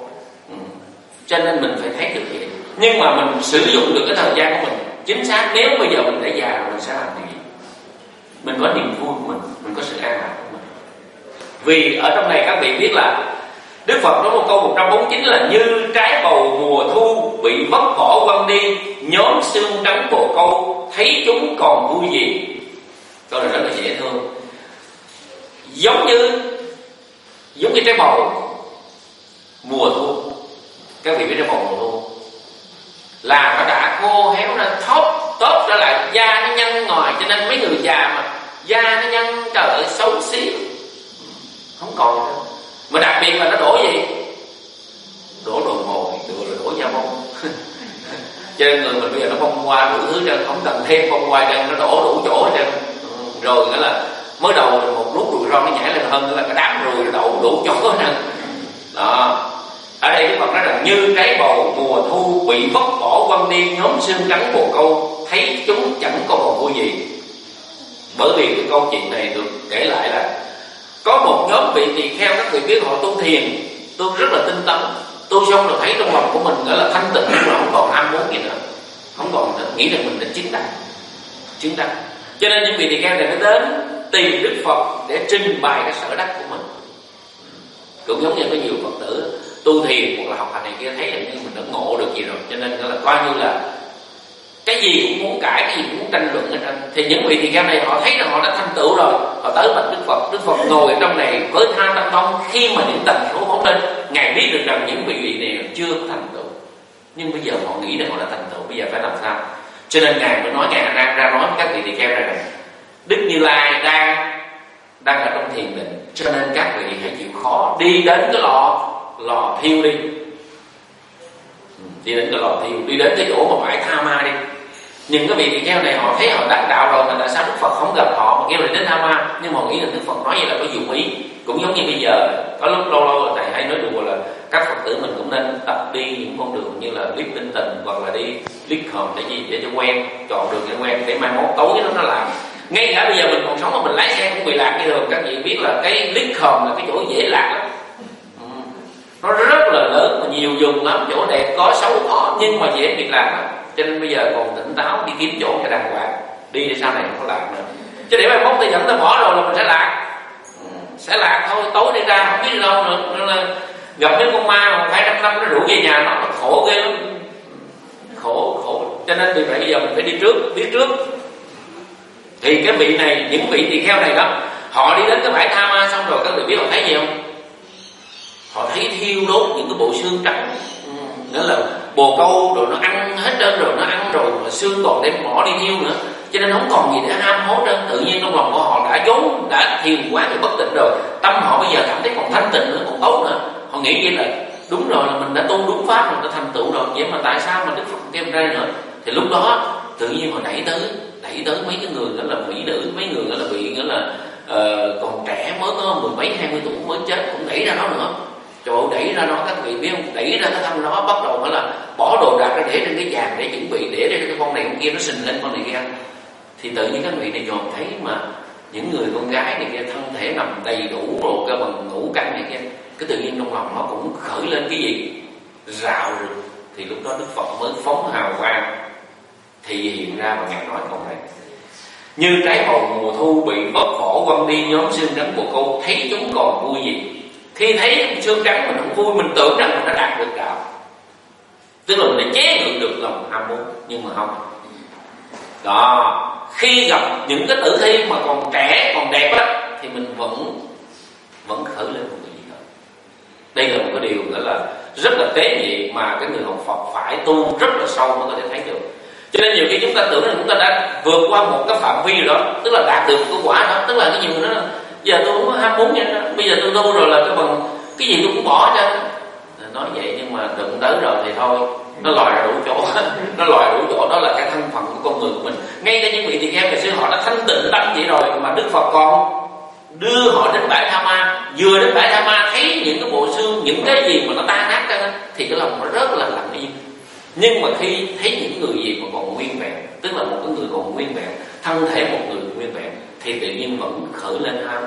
Cho nên mình phải thấy được vậy. Nhưng mà mình sử dụng được cái thời gian của mình chính xác. Nếu bây giờ mình đã già rồi mình sẽ làm gì? Mình có niềm vui của mình có sự an lạc của mình. Vì ở trong này các vị biết là Đức Phật nói một câu 149 là như trái bầu mùa thu bị vấp vỏ quăng đi, nhóm xương trắng bồ câu thấy chúng còn vui gì. Câu này rất là dễ thương. Giống như trái bầu mùa thu. Các vị biết trái bầu mùa thu là nó đã khô héo ra, tóp ra lại, da nó nhăn ngoài. Cho nên mấy người già mà da nó nhăn, trời ơi xấu xí, không còn nữa. Mà đặc biệt là nó đổ gì? Đổ đồ mồi, đổ da bông cho nên người mình bây giờ nó bông qua đủ thứ trơn, không cần thêm bông qua trơn, nó đổ đủ chỗ trơn. Rồi nghĩa là mới đầu một nút ruồi ron nó nhảy lên hơn nữa là cái đám ruồi nó đổ đủ chỗ trơn đó. Ở đây Đức Phật nói rằng như trái bầu mùa thu bị vấp vỏ quăng đi nhóm xương trắng bồ câu, thấy chúng chẳng có còn vui gì. Bởi vì cái câu chuyện này được kể lại là có một nhóm vị tỳ kheo, các vị biết họ tu thiền, tu rất là tinh tấn, tu xong rồi thấy trong lòng của mình gọi là thanh tịnh, mà không còn ham muốn gì nữa, không còn nghĩ rằng mình đã chứng đắc. Cho nên những vị tỳ kheo này mới đến tìm Đức Phật để trình bày cái sở đắc của mình. Cũng giống như có nhiều Phật tử tu thiền hoặc là học hành này kia, thấy rằng như mình đã ngộ được gì rồi, cho nên là coi như là cái gì cũng muốn cãi, cái gì cũng muốn tranh luận hết trơn. Thì những vị tỳ kheo này họ thấy rằng họ đã thành tựu rồi, họ tới bạch Đức Phật. Đức Phật ngồi ở trong này với tha tâm thông. Khi mà những tần số phóng lên, ngài biết được rằng những vị này chưa có thành tựu, nhưng bây giờ họ nghĩ rằng họ đã thành tựu, bây giờ phải làm sao? Cho nên ngài mới nói, ngài ra nói các vị tỳ kheo rằng Đức Như Lai đang ở trong thiền định, cho nên các vị hãy chịu khó đi đến cái lò thiêu đi. Đi đến cái lò thiêu, đi đến cái chỗ mà bãi Tha Ma đi. Nhưng cái vị tỳ kheo này họ thấy họ đắc đạo rồi, mà tại sao Đức Phật không gặp họ mà kêu lại đến Tha Ma? Nhưng mà họ nghĩ là Đức Phật nói vậy là có dụng ý. Cũng giống như bây giờ có lúc lâu thầy hay nói đùa là các Phật tử mình cũng nên tập đi những con đường như là liếc tinh tình hoặc là đi liếc hòm để cho quen, chọn đường cho quen, để mai mốt tối nó làm. Ngay cả bây giờ mình còn sống mà mình lái xe cũng bị lạc như thường. Các vị biết là cái liếc hòm là cái chỗ dễ lạc lắm, nó rất là lớn mà nhiều dùng lắm, chỗ đẹp có xấu có, nhưng mà dễ bị lạc lắm. Cho nên bây giờ còn tỉnh táo đi kiếm chỗ cho đàng hoàng, đi để sau này không có lạc nữa. Chứ để mai mốt ta dẫn ta bỏ rồi là mình sẽ lạc thôi, tối đi ra không biết đâu nữa. Nên là gặp những con ma mà phải 5 năm nó rủ về nhà nó khổ ghê lắm, khổ. Cho nên vì vậy bây giờ mình phải đi trước, biết trước. Thì cái vị này, những vị tỳ kheo này đó, họ đi đến cái bãi Tha Ma xong rồi các vị biết họ thấy gì không? Họ thấy thiêu đốt những cái bộ xương trắng, nghĩa là bồ câu rồi nó ăn hết trơn rồi, nó ăn rồi mà xương còn đem mỏ đi thiêu nữa, cho nên không còn gì để ham hố trơn. Tự nhiên trong lòng của họ đã thiền quá rồi, bất tịnh rồi, tâm họ bây giờ cảm thấy còn thanh tịnh nữa, còn tốt nữa. Họ nghĩ vậy là đúng rồi, là mình đã tu đúng pháp rồi, đã thành tựu rồi, vậy mà tại sao mà Đức Phật kêu ra nữa? Thì lúc đó tự nhiên họ đẩy tới mấy cái người đó là mỹ nữ, mấy người đó là bị nghĩa là còn trẻ mới có 10 mấy 20 tuổi mới chết, cũng đẩy ra đó nữa. Trời ơi, đẩy ra đó các vị biết không? Đẩy ra cái thân đó, bắt đầu mới là bỏ đồ đạc ra để trên cái vàng để chuẩn bị để cho cái con này con kia nó sình lên con này kia. Thì tự nhiên các vị này dòm thấy mà những người con gái này kia thân thể nằm đầy đủ rồi, cơ bằng ngủ canh này kia, cái tự nhiên trong lòng nó cũng khởi lên cái gì rạo rực. Thì lúc đó Đức Phật mới phóng hào quang thì hiện ra và ngài nói câu này: như trái bầu mùa thu bị vất vỏ quăng đi nhóm xương trắng bồ câu, thấy chúng còn vui gì? Khi thấy xương trắng mình không vui, mình tưởng rằng mình đã đạt được đạo, tức là mình đã chế ngự được lòng ham muốn, nhưng mà không. Đó, khi gặp những cái tử thi mà còn trẻ còn đẹp á, thì mình vẫn khởi lên một cái gì đó. Đây là một cái điều gọi là rất là tế nhị mà cái người học Phật phải tu rất là sâu mới có thể thấy được. Cho nên nhiều khi chúng ta tưởng rằng chúng ta đã vượt qua một cái phạm vi rồi đó, tức là đạt được một cái quả đó, tức là cái nhiều người nói giờ tôi không có ham muốn vậy đó, bây giờ tôi tu rồi là cái bằng cái gì tôi cũng bỏ cho. Nói vậy nhưng mà đụng tới rồi thì thôi, nó lòi ra đủ chỗ, nó lòi đủ chỗ. Đó là cái thân phận của con người của mình. Ngay cả những vị tỳ kheo ngày xưa họ đã thanh tịnh tâm vậy rồi, mà Đức Phật còn đưa họ đến bãi Tha Ma. Vừa đến bãi Tha Ma thấy những cái bộ xương, những cái gì mà nó tan nát ra, thì cái lòng nó rất là lặng yên. Nhưng mà khi thấy những người gì mà còn nguyên vẹn, tức là một cái người còn nguyên vẹn, thân thể một người nguyên vẹn, thì tự nhiên vẫn khởi lên ham.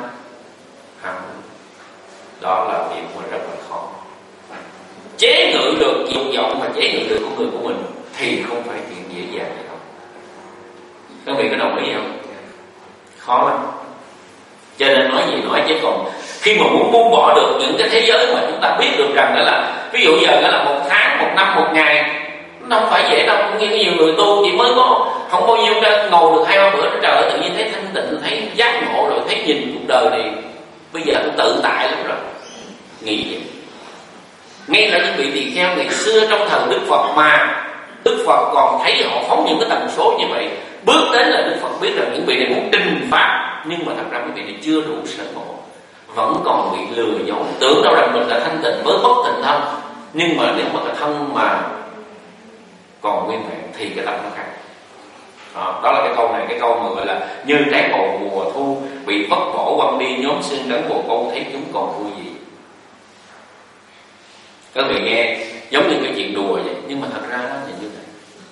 Đó là việc mà rất là khó. Chế ngự được dục vọng mà chế ngự được con người của mình thì không phải chuyện dễ dàng gì đâu. Các vị có đồng ý không? Khó lắm. Cho nên nói gì nói, chứ còn khi mà muốn buông bỏ được những cái thế giới mà chúng ta biết được rằng đó là, ví dụ giờ đó là 1 tháng, 1 năm, 1 ngày, nó không phải dễ đâu. Cũng như nhiều người tu chỉ mới có không bao nhiêu ra ngồi được 2-3 bữa, trời ơi, tự nhiên thấy thanh tịnh, thấy giác ngộ rồi, thấy nhìn cuộc đời này bây giờ tôi tự tại lắm rồi. Nghĩ vậy. Ngay cả những vị tỳ kheo ngày xưa trong thời Đức Phật mà Đức Phật còn thấy họ phóng những cái tần số như vậy, bước đến là Đức Phật biết rằng những vị này muốn trình pháp, nhưng mà thật ra những vị này chưa đủ sở ngộ, vẫn còn bị lừa dối, tưởng đâu rằng mình đã thanh tịnh với bất tịnh thân. Nhưng mà nếu mà cái thân mà còn nguyên vẹn thì cái tâm nó khác. Đó là cái câu này, cái câu mà gọi là như trái bầu mùa thu bị vất vỏ quăng đi nhóm xương trắng bồ câu, thấy chúng còn vui gì. Các người nghe giống như cái chuyện đùa vậy, nhưng mà thật ra đó là như vậy.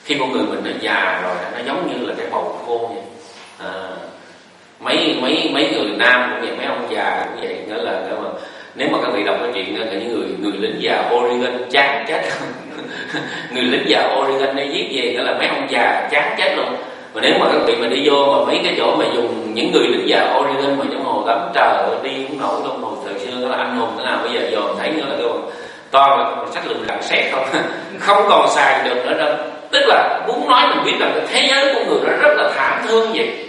Khi con người mình nó già rồi nó giống như là cái bầu khô vậy. Mấy người nam cũng vậy, mấy ông già cũng vậy. Nghĩa là nếu mà các vị đọc cái chuyện là những người lính già Oregon chán chết người lính già Oregon nó viết về nghĩa là mấy ông già chán chết luôn. Mà nếu mà các vị mà đi vô mà mấy cái chỗ mà dùng những người lính già Oregon mà trong hồ tắm trời đi cũng nổi trong hồ thời xưa, đó là anh hùng thế nào bây giờ dòm thấy nữa là cái toàn là sách lược lặn xét không không còn xài được nữa đâu. Tức là muốn nói mình biết rằng cái thế giới của người nó rất là thảm thương vậy.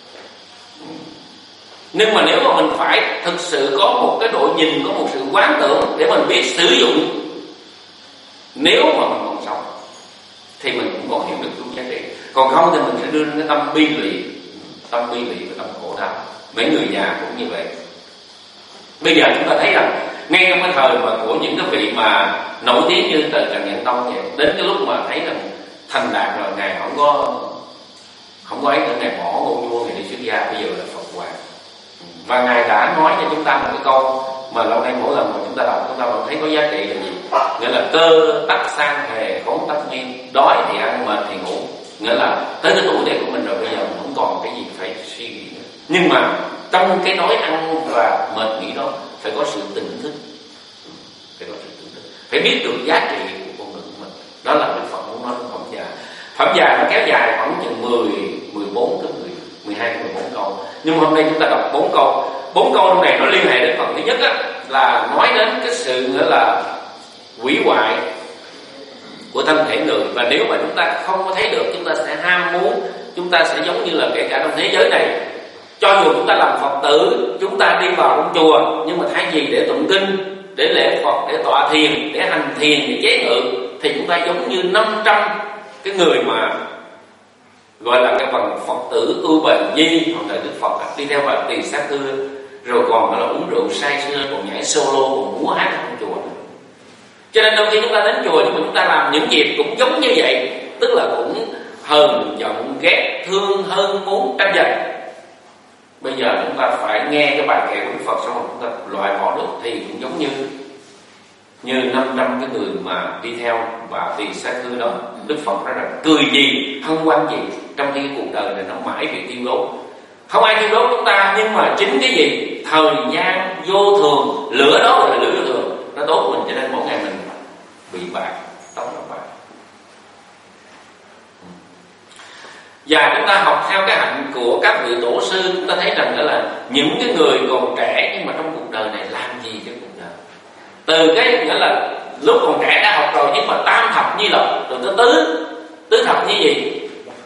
Nhưng mà nếu mà mình phải thực sự có một cái độ nhìn, có một sự quán tưởng để mình biết sử dụng, nếu mà mình còn sống thì mình cũng còn hiểu được đúng giá trị. Còn không thì mình sẽ đưa đến cái tâm bi lụy và tâm khổ đau. Mấy người già cũng như vậy. Bây giờ chúng ta thấy rằng ngay trong cái thời mà của những cái vị mà nổi tiếng như từ Trần Nhân Tông vậy, đến cái lúc mà thấy rằng thành đạt rồi, ngài không có ấy nữa, ngài bỏ ngôn vua, ngài đi xuất gia, bây giờ là Phật Hoàng. Và ngài đã nói cho chúng ta một cái câu mà lâu nay mỗi lần mà chúng ta đọc chúng ta vẫn thấy có giá trị là gì? Nghĩa là cơ tắc sang hề khốn tắc nhiên, đói thì ăn, mệt thì ngủ. Nghĩa là tới cái tuổi này của mình rồi, bây giờ mình không còn cái gì phải suy nghĩ nữa. Nhưng mà trong cái đói ăn và mệt nghỉ đó phải có sự tỉnh thức, phải biết được giá trị của con người của mình. Đó là Đức Phật muốn nói trong phẩm già. Phẩm già nó kéo dài khoảng chừng 14 tới 12 tới 14 câu. Nhưng mà hôm nay chúng ta đọc 4 câu. 4 câu trong này nó liên hệ đến phần thứ nhất á, là nói đến cái sự nghĩa là hủy hoại của thân thể người. Và nếu mà chúng ta không có thấy được, chúng ta sẽ ham muốn, chúng ta sẽ giống như là kể cả trong thế giới này, cho dù chúng ta làm Phật tử, chúng ta đi vào trong chùa, nhưng mà thay vì để tụng kinh, để lễ Phật, để tọa thiền, để hành thiền, để chế ngự, thì chúng ta giống như 500 cái người mà gọi là cái phần Phật tử ưu bệnh nhi hoặc là Đức Phật đi theo bà tỳ sát thư, rồi còn là uống rượu say sưa, còn nhảy solo, còn múa hát trong chùa. Cho nên đôi khi chúng ta đến chùa nhưng mà chúng ta làm những việc cũng giống như vậy, tức là cũng hờn giận ghét thương hơn muốn tranh giành. Bây giờ chúng ta phải nghe cái bài kệ của Đức Phật xong rồi chúng ta loại bỏ được, thì cũng giống như 500 cái người mà đi theo bà tỳ sát thư đó. Đức Phật nói rằng cười gì, hân hoan gì, trong khi cái cuộc đời này nó mãi bị tiêu đốt. Không ai tiêu đốt chúng ta, nhưng mà chính cái gì? Thời gian vô thường, lửa đó là lửa vô thường, nó đốt mình, cho nên mỗi ngày mình bị bạc, tóc nó bạc. Và chúng ta học theo cái hạnh của các vị tổ sư, chúng ta thấy rằng đó là những cái người còn trẻ nhưng mà trong cuộc đời này làm gì cho cuộc đời. Từ cái nghĩa là lúc còn trẻ đã học rồi, nhưng mà tam thập nhi lộc rồi tới tứ thập nhi gì,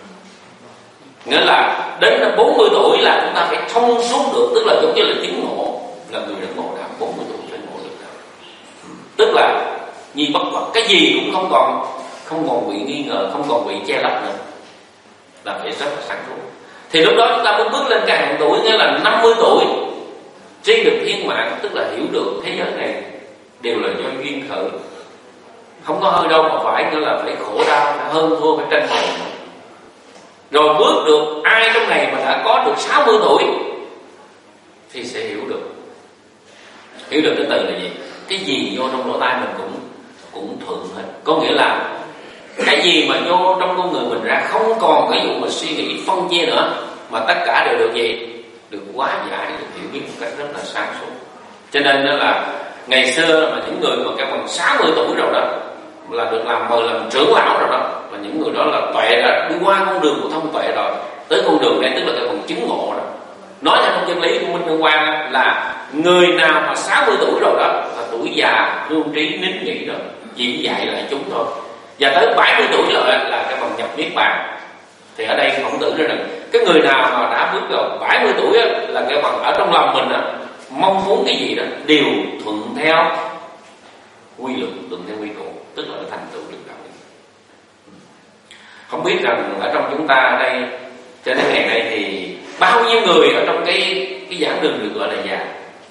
nghĩa là đến 40 tuổi là chúng ta phải thông suốt được, tức là giống như là chứng ngộ, là người đã ngộ đạo 40 tuổi phải ngộ được đạo. Tức là nhi bất vật, cái gì cũng không còn bị nghi ngờ, không còn bị che lấp nữa, là phải rất là sáng suốt. Thì lúc đó chúng ta mới bước lên cái hàng tuổi, nghĩa là 50 tuổi tri được thiên mạng, tức là hiểu được thế giới này đều là do duyên khởi, không có hơi đâu mà phải, nghĩa là phải khổ đau, phải hơn thua, phải tranh giành. Rồi bước được, ai trong này mà đã có được 60 tuổi thì sẽ hiểu được cái từ là gì. Cái gì vô trong lỗ tai mình cũng thuận hết. Có nghĩa là cái gì mà vô trong con người mình ra không còn cái vụ mà suy nghĩ phân chia nữa, mà tất cả đều được gì? Được hóa giải, được hiểu biết một cách rất là sáng suốt. Cho nên đó là ngày xưa mà những người mà các bằng 60 tuổi rồi đó là được làm mời làm trưởng lão rồi đó, là những người đó là tuệ, đã đi qua con đường của thông tuệ rồi, tới con đường này tức là cái phần chứng ngộ rồi. Nói theo trong chân lý của Minh Đăng Quang là người nào mà 60 tuổi rồi đó là tuổi già hương trí nín nhị rồi, chỉ dạy lại chúng thôi. Và tới 70 tuổi rồi là cái phần nhập niết bàn. Thì ở đây Khổng Tử nói rằng cái người nào mà đã bước vào 70 tuổi là cái phần ở trong lòng mình mong muốn cái gì đó đều thuận theo quy luật, thuận theo quy củ, tức là thành tựu được đạo. Không biết rằng ở trong chúng ta ở đây cho đến ngày nay thì bao nhiêu người ở trong cái giảng đường được gọi là già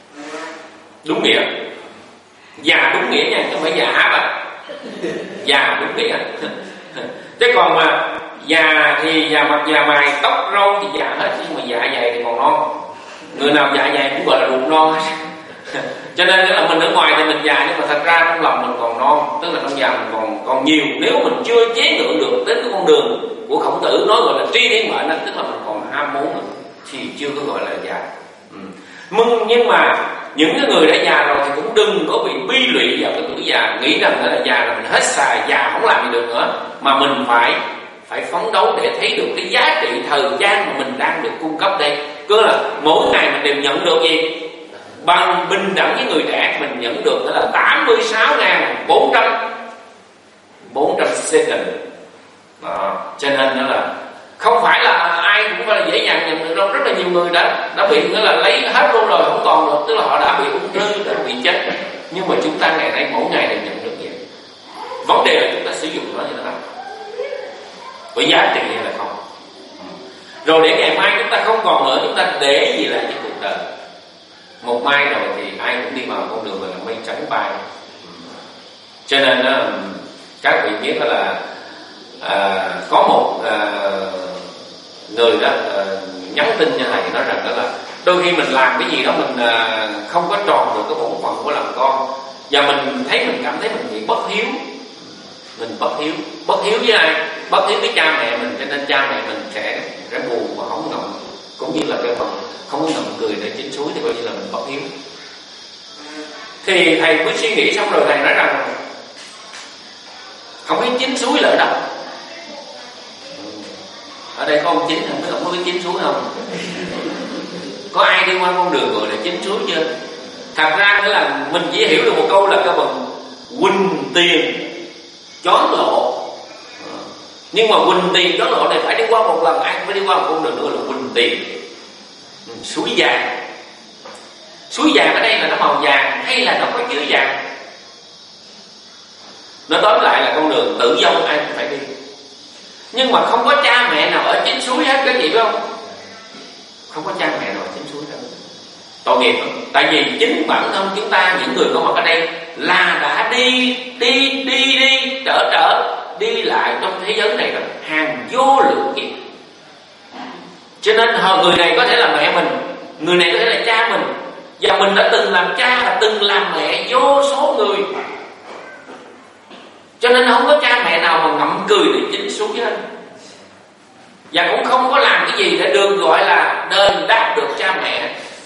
đúng nghĩa. Già đúng nghĩa nha, chứ không phải già hả? Già đúng nghĩa. Chứ còn mà già thì già mặt già mày, tóc râu thì già hết, nhưng mà dạ dày thì còn non. Người nào dạ dày cũng gọi là ruột non hết. Cho nên là mình ở ngoài thì mình già, nhưng mà thật ra trong lòng mình còn non, tức là trong già mình còn nhiều. Nếu mình chưa chế ngự được đến cái con đường của Khổng Tử nói gọi là tri điển mệnh, tức là mình còn ham muốn thì chưa có gọi là già. Nhưng mà những cái người đã già rồi thì cũng đừng có bị bi lụy vào cái tuổi già, nghĩ rằng là già là mình hết xài, già không làm gì được nữa, mà mình phải phấn đấu để thấy được cái giá trị thời gian mà mình đang được cung cấp đây. Cứ là mỗi ngày mình đều nhận được gì bằng bình đẳng với người trẻ, mình nhận được đó là 86.400 second đó. Cho nên đó là không phải là ai cũng phải là dễ dàng nhận được đâu. Rất là nhiều người đã bị nữa là lấy hết luôn rồi không còn được, tức là họ đã bị ung thư, đã bị chết. Nhưng mà chúng ta ngày nay mỗi ngày đều nhận được vậy. Vấn đề là chúng ta sử dụng nó như thế nào, có giá trị hay là không. Rồi để ngày mai chúng ta không còn nữa, chúng ta để gì lại cho cuộc đời. Một mai rồi thì ai cũng đi vào con đường là mây trắng bay. Cho nên các vị biết đó là có một người đó nhắn tin cho thầy nói rằng đó là đôi khi mình làm cái gì đó mình không có tròn được cái bổn phận của làm con, và mình cảm thấy mình bị bất hiếu. Mình bất hiếu với ai? Bất hiếu với cha mẹ mình, cho nên cha mẹ mình sẽ buồn và không ngậm, cũng như là cái phần không có ngậm cười để chín suối thì coi như là mình bất hiếu. Thì thầy mới suy nghĩ xong rồi thầy nói rằng không biết chín suối là ở đâu. Ở đây có ông Chín, không biết chín suối không? Có ai đi qua con đường gọi là chín suối chưa? Thật ra nữa là mình chỉ hiểu được một câu là cái bằng huỳnh tiền chón lộ. Nhưng mà huỳnh tiền chón lộ này phải đi qua một lần, ai phải đi qua một con đường nữa là huỳnh tiền. Suối vàng. Suối vàng ở đây là nó màu vàng hay là nó có chứa vàng? Nó tóm lại là con đường tự do ai cũng phải đi. Nhưng mà không có cha mẹ nào ở chính suối hết, các chị biết không? Không có cha mẹ nào ở chính suối hết. Tội nghiệp không? Tại vì chính bản thân chúng ta, những người có mặt ở đây là đã đi trở đi lại trong thế giới này rồi hàng vô lượng kiếp. Cho nên người này có thể là mẹ mình, người này có thể là cha mình, và mình đã từng làm cha, từng làm mẹ vô số người. Cho nên không có cha mẹ nào mà ngậm cười để chính suối hết. Và cũng không có làm cái gì để được gọi là đền đáp được cha mẹ.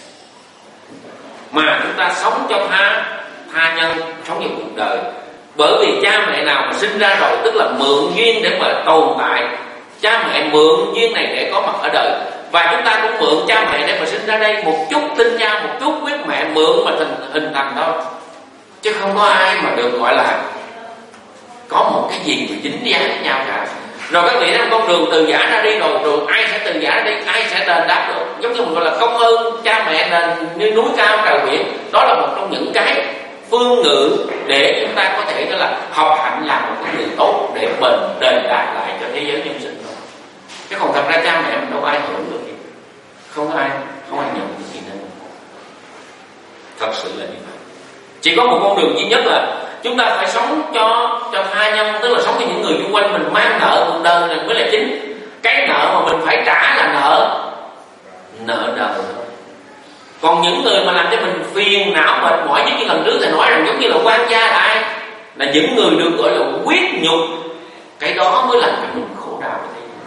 Mà chúng ta sống cho tha nhân, sống trong cuộc đời. Bởi vì cha mẹ nào mà sinh ra rồi, tức là mượn duyên để mà tồn tại. Cha mẹ mượn duyên này để có mặt ở đời. Và chúng ta cũng mượn cha mẹ để mà sinh ra đây. Một chút tin cha, một chút biết mẹ, mượn mà hình thành thôi. Chứ không có ai mà được gọi là có một cái gì mà dính dáng với nhau cả. Rồi các vị thấy con đường từ giả ra đi rồi ai sẽ từ giả ra đi, ai sẽ đền đáp được. Giống như mình gọi là công ơn cha mẹ đền như núi cao trời biển. Đó là một trong những cái phương ngữ để chúng ta có thể đó là học hạnh làm một cái người tốt để đền đáp lại cho thế giới nhân sinh thôi. Chứ còn thật ra cha mẹ mình đâu ai hưởng được gì, không ai nhận được gì nữa. Thật sự là như vậy. Chỉ có một con đường duy nhất là chúng ta phải sống cho tha nhân, tức là sống với những người xung quanh mình, mang nợ cuộc đời này mới là chính. Cái nợ mà mình phải trả là nợ đời thôi. Còn những người mà làm cho mình phiền não mệt mỏi, giống như lần trước thầy nói rằng giống như là quan gia là ai? Là những người được gọi là quyết nhục. Cái đó mới làm cho mình khổ đau.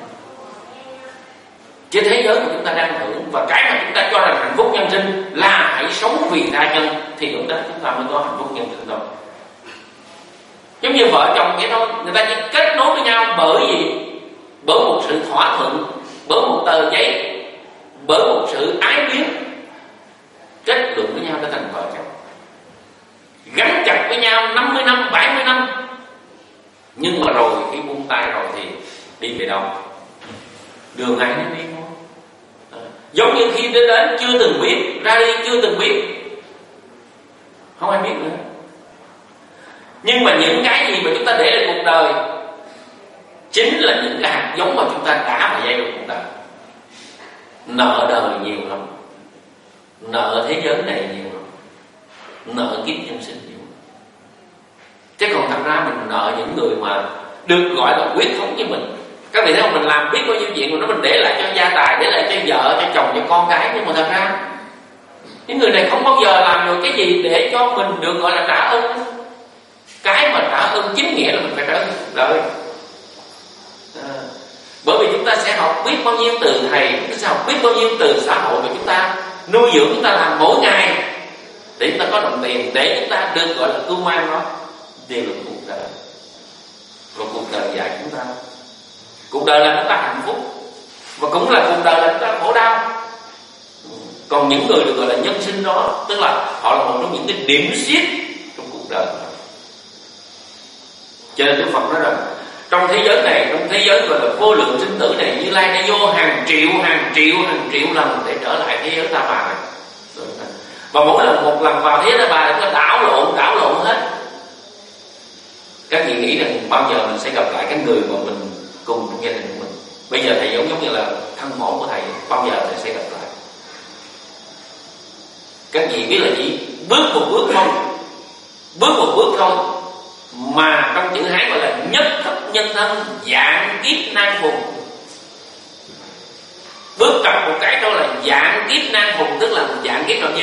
Chứ thế giới mà chúng ta đang hưởng, và cái mà chúng ta cho rằng hạnh phúc nhân sinh là hãy sống vì tha nhân, thì lúc đó chúng ta mới có hạnh phúc nhân sinh thôi. Giống như vợ chồng vậy thôi, người ta chỉ kết nối với nhau bởi gì? Bởi một sự thỏa thuận, bởi một tờ giấy, bởi một sự ái luyến, kết luận với nhau để thành vợ chồng, gắn chặt với nhau 50 năm, 70 năm. Nhưng mà rồi khi buông tay rồi thì đi về đâu? Đường ai nó đi thôi. Giống như khi đến chưa từng biết, ra đi chưa từng biết, không ai biết nữa. Nhưng mà những cái gì mà chúng ta để lại cuộc đời chính là những cái hạt giống mà chúng ta đã và gieo được cuộc đời. Nợ đời nhiều lắm, nợ thế giới này nhiều lắm, nợ kiếp nhân sinh nhiều lắm. Chứ còn thật ra mình nợ những người mà được gọi là quyết thống với mình. Các vị thấy không, mình làm biết bao nhiêu chuyện mà nó mình để lại cho gia tài, để lại cho vợ, cho chồng, cho con cái, nhưng mà thật ra Những người này không bao giờ làm được cái gì để cho mình được gọi là trả ơn. Cái mà trả ơn chính nghĩa là mình phải trả ơn đời. Bởi vì chúng ta sẽ học biết bao nhiêu từ thầy, chúng ta sẽ học biết bao nhiêu từ xã hội, và chúng ta nuôi dưỡng, chúng ta làm mỗi ngày để chúng ta có đồng tiền, để chúng ta được gọi là cưu mang nó. Đều là cuộc đời. Và cuộc đời dạy chúng ta, cuộc đời là chúng ta hạnh phúc, và cũng là cuộc đời là chúng ta khổ đau. Còn những người được gọi là nhân sinh đó, tức là họ là một trong những cái điểm xiết trong cuộc đời. Cho nên Đức Phật nói rằng trong thế giới này, trong thế giới gọi là vô lượng sinh tử này, Như Lai đã vô hàng triệu lần để trở lại thế giới Ta Bà này. Và mỗi lần một lần vào thế giới Ta Bà nó đảo lộn hết. Các vị nghĩ rằng bao giờ mình sẽ gặp lại cái người mà mình cùng trong gia đình của mình? Bây giờ thầy giống như là thân mẫu của thầy, bao giờ thầy sẽ gặp lại? Các vị biết là chỉ bước một bước thôi, mà trong chữ Hán gọi là nhất thất nhân thân, dạng kiếp nan phùng. Bước cập một cái thôi là dạng kiếp nan phùng, tức là dạng kiếp bao nhiêu?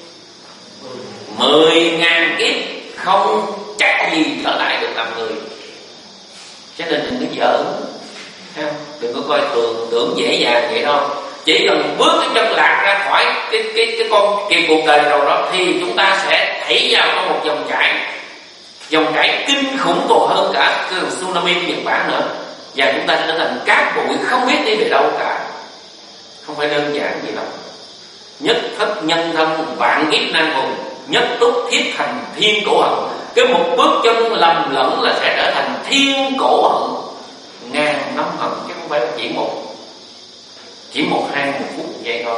10.000 kiếp, không chắc gì trở lại được làm người. Cho nên đừng có giỡn, đừng có coi thường, tưởng dễ dàng vậy đâu. Chỉ cần bước cái chân lạc ra khỏi cái con kỳ cuộc đời rồi đó, thì chúng ta sẽ thảy vào trong một dòng chảy kinh khủng còn hơn cả cái tsunami của Nhật Bản nữa, và chúng ta sẽ trở thành cát bụi không biết đi về đâu cả. Không phải đơn giản gì đâu. Nhất thất nhân thân, vạn kiếp nan hùng, nhất túc thiết thành thiên cổ hận. Cái một bước chân lầm lẫn là sẽ trở thành thiên cổ hận, ngàn năm hận, chứ không phải là chỉ một phút vậy thôi.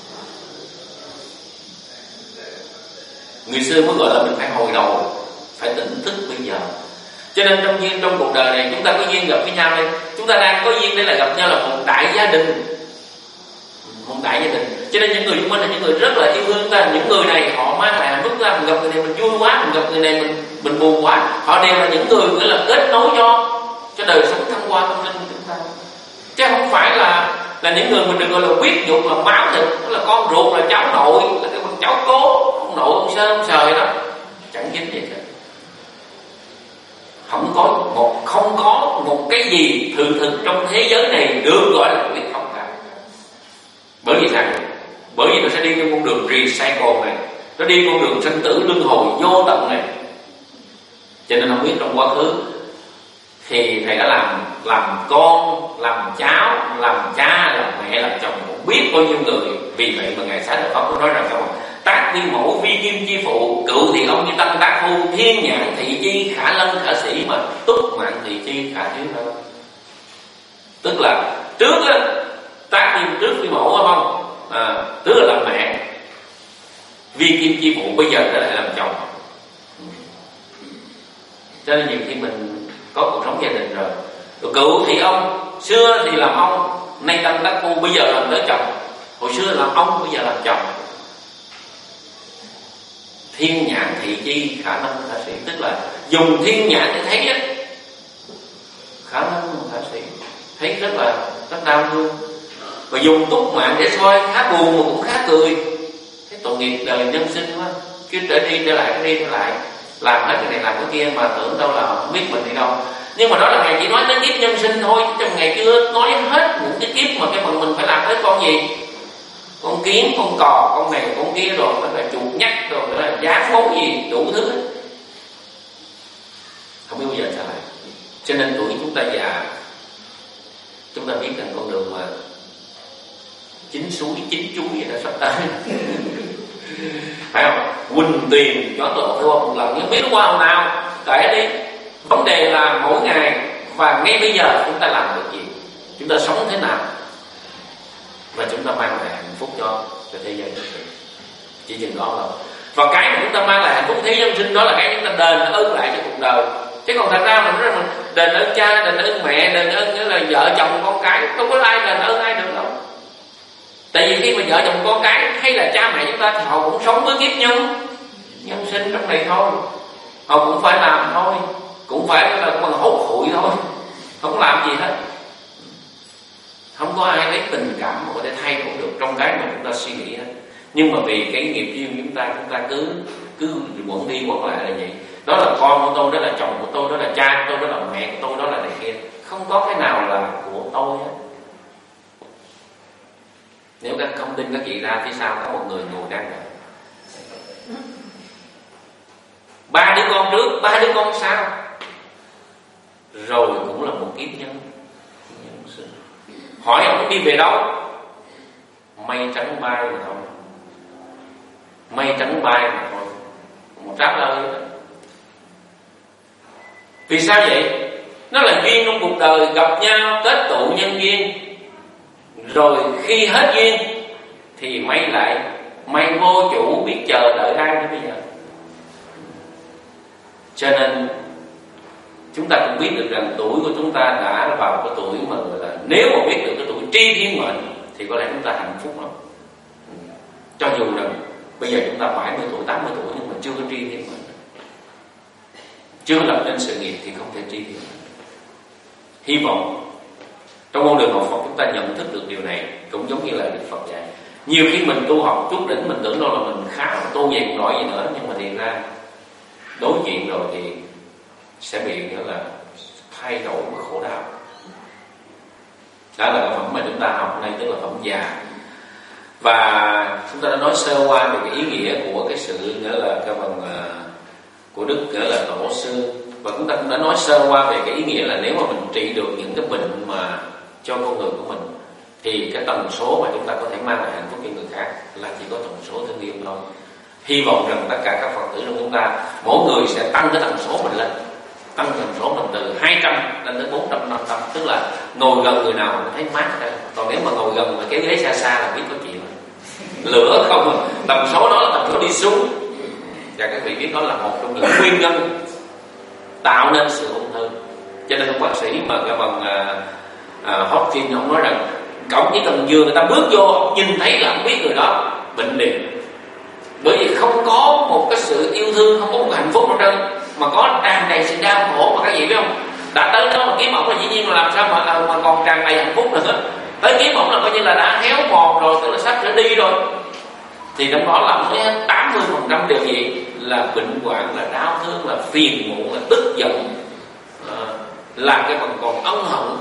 Người xưa mới gọi là mình phải hồi đầu, phải tỉnh thức bây giờ. Cho nên trong cuộc đời này chúng ta có duyên gặp với nhau đây, chúng ta đang có duyên để là gặp nhau là một đại gia đình. Cho nên những người xung quanh là những người rất là yêu thương chúng ta. Những người này họ mang lại hạnh phúc chúng ta. Mình gặp người này mình vui quá, mình gặp người này mình buồn quá. Họ đều là những người gọi là kết nối cho đời sống thăng hoa tâm linh của chúng ta, chứ không phải là những người mình được gọi là huyết nhục, là máu thịt, đó là con ruột, là cháu nội, là cái con cháu cố, ông nội ông sơ ông sời đó, chẳng dính gì cả. Không có một cái gì thường thực trong thế giới này được gọi là huyết không cả. Bởi vì sao? Bởi vì nó sẽ đi trên con đường recycle này, nó đi con đường sinh tử luân hồi vô tận này. Cho nên không biết trong quá khứ thì thầy đã làm con, làm cháu, làm cha, làm mẹ, làm chồng, cũng biết bao nhiêu người. Vì vậy mà Ngài Xá Lợi Phất có nói rằng các bạn: tác vi mẫu, vi kim chi phụ, cựu thì ông như tăng tác phu, thiên nhãn thị chi, khả lân khả sĩ, mà túc mạng thị chi khả thiếu đâu. Tức là trước á, tác vi trước vi mẫu phải không? Trước là làm mẹ, vi kim chi phụ, bây giờ đã lại làm chồng. Cho nên nhiều khi mình có cuộc sống gia đình rồi cựu thì ông, xưa thì làm ông, nay tăng tác phu, bây giờ làm tới chồng. Hồi xưa làm ông, bây giờ làm chồng. Thiên nhãn thị chi, khả năng khả sĩ, tức là dùng thiên nhãn để thấy á, khả năng khả sĩ thấy rất đau thương, và dùng túc mạng để soi, khá buồn mà cũng khá cười. Cái tội nghiệp đời nhân sinh quá, cứ đi trở lại, làm hết cái này làm cái kia mà tưởng đâu là không biết mình đi đâu. Nhưng mà đó là Ngài chỉ nói tới kiếp nhân sinh thôi, chứ trong Ngài chưa nói hết những cái kiếp mà cái phần mình phải làm tới con gì, con kiến, con cò, con này, con kia, rồi phải là chuột nhắt, rồi phải là giá phố gì, đủ thứ hết. Không biết bao giờ trở lại. Cho nên tuổi chúng ta già, chúng ta biết rằng con đường mà chín suối chín chuối vậy đó sắp tới. Phải không? Quỳnh tuyền gió tổ phải qua một lần, nhưng biết qua hôm nào kể đi. Vấn đề là mỗi ngày và ngay bây giờ chúng ta làm được gì, chúng ta sống thế nào, và chúng ta mang lại hạnh phúc cho thế giới nhân sinh. Chỉ chừng đó thôi. Và cái mà chúng ta mang lại hạnh phúc thế giới nhân sinh đó là cái chúng ta đền ơn lại cho cuộc đời. Chứ còn thật ra mình rất là đền ơn cha, đền ơn mẹ, đền ơn là vợ chồng con cái, không có ai đền ơn ai được đâu. Tại vì khi mà vợ chồng con cái hay là cha mẹ chúng ta thì họ cũng sống với kiếp nhân sinh trong này thôi. Họ cũng phải làm thôi, cũng phải là bằng hốt hụi thôi, không làm gì hết. Không có ai lấy tình cảm mà có thể thay đổi được trong cái mà chúng ta suy nghĩ hết. Nhưng mà vì cái nghiệp duyên chúng ta cứ quẩn đi quẩn lại là vậy. Đó là con của tôi, đó là chồng của tôi, đó là cha của tôi, đó là mẹ của tôi, đó là này kia. Không có cái nào là của tôi hết. Nếu các không tin các chị ra phía sau có một người ngồi đang đợi. 3 đứa con trước, 3 đứa con sau, rồi cũng là một kiếp nhân sinh. Hỏi ông đi về đâu? Mây trắng bay mà thôi. Mây trắng bay mà thôi. Một trả lời. Vì sao vậy? Nó là duyên trong cuộc đời, gặp nhau kết tụ nhân duyên. Rồi khi hết duyên thì mây lại, mây vô chủ biết chờ đợi ai nữa bây giờ. Cho nên chúng ta cũng biết được rằng tuổi của chúng ta đã vào cái tuổi mà gọi là, nếu mà biết được cái tuổi tri thiên mệnh thì có lẽ chúng ta hạnh phúc lắm. Cho dù rằng bây giờ chúng ta 70 tuổi, 80 tuổi nhưng mà chưa có tri thiên mệnh, chưa lập nên sự nghiệp thì không thể tri thiên mệnh. Hy vọng trong con đường học Phật chúng ta nhận thức được điều này, cũng giống như là Đức Phật dạy. Nhiều khi mình tu học chút đỉnh mình tưởng đâu là mình khá, tu về cũng nổi gì nữa, nhưng mà thì ra đối diện rồi thì sẽ bị nghĩa là thay đổi và khổ đau. Đó là cái phẩm mà chúng ta học hôm nay, tức là phẩm già. Và chúng ta đã nói sơ qua về cái ý nghĩa của cái sự nghĩa là cái phần của Đức nghĩa là Tổ sư. Và chúng ta cũng đã nói sơ qua về cái ý nghĩa là nếu mà mình trị được những cái bệnh mà cho con người của mình thì cái tần số mà chúng ta có thể mang lại hạnh phúc cho người khác là chỉ có tần số thương yêu thôi. Hy vọng rằng tất cả các Phật tử trong chúng ta mỗi người sẽ tăng cái tần số mình lên, tăng tần số mình từ 200 lên tới 400, 500, tức là ngồi gần người nào mình thấy mát đây. Còn nếu mà ngồi gần mà kéo ghế xa xa là biết có chuyện lửa không, tần số đó là tần số đi xuống. Và các vị biết đó là một trong những nguyên nhân tạo nên sự ung thư. Cho nên ông bác sĩ mà cái bằng Hopkins ông nói rằng cổng chỉ cần vừa người ta bước vô nhìn thấy là ông biết người đó bệnh liền. Bởi vì không có một cái sự yêu thương, không có một hạnh phúc nào trơn, mà có tràn đầy sự đau khổ. Mà các vị biết không, đã tới đó mà kiếm ổng là dĩ nhiên là làm sao mà còn tràn đầy hạnh phúc nữa. Tới kiếm ổng là coi như là đã héo mòn rồi, tức là sắp sửa đi rồi. Thì trong đó là 80% điều gì là bệnh hoạn, là đau thương, là phiền muộn, là tức giận, là cái phần còn ân hận.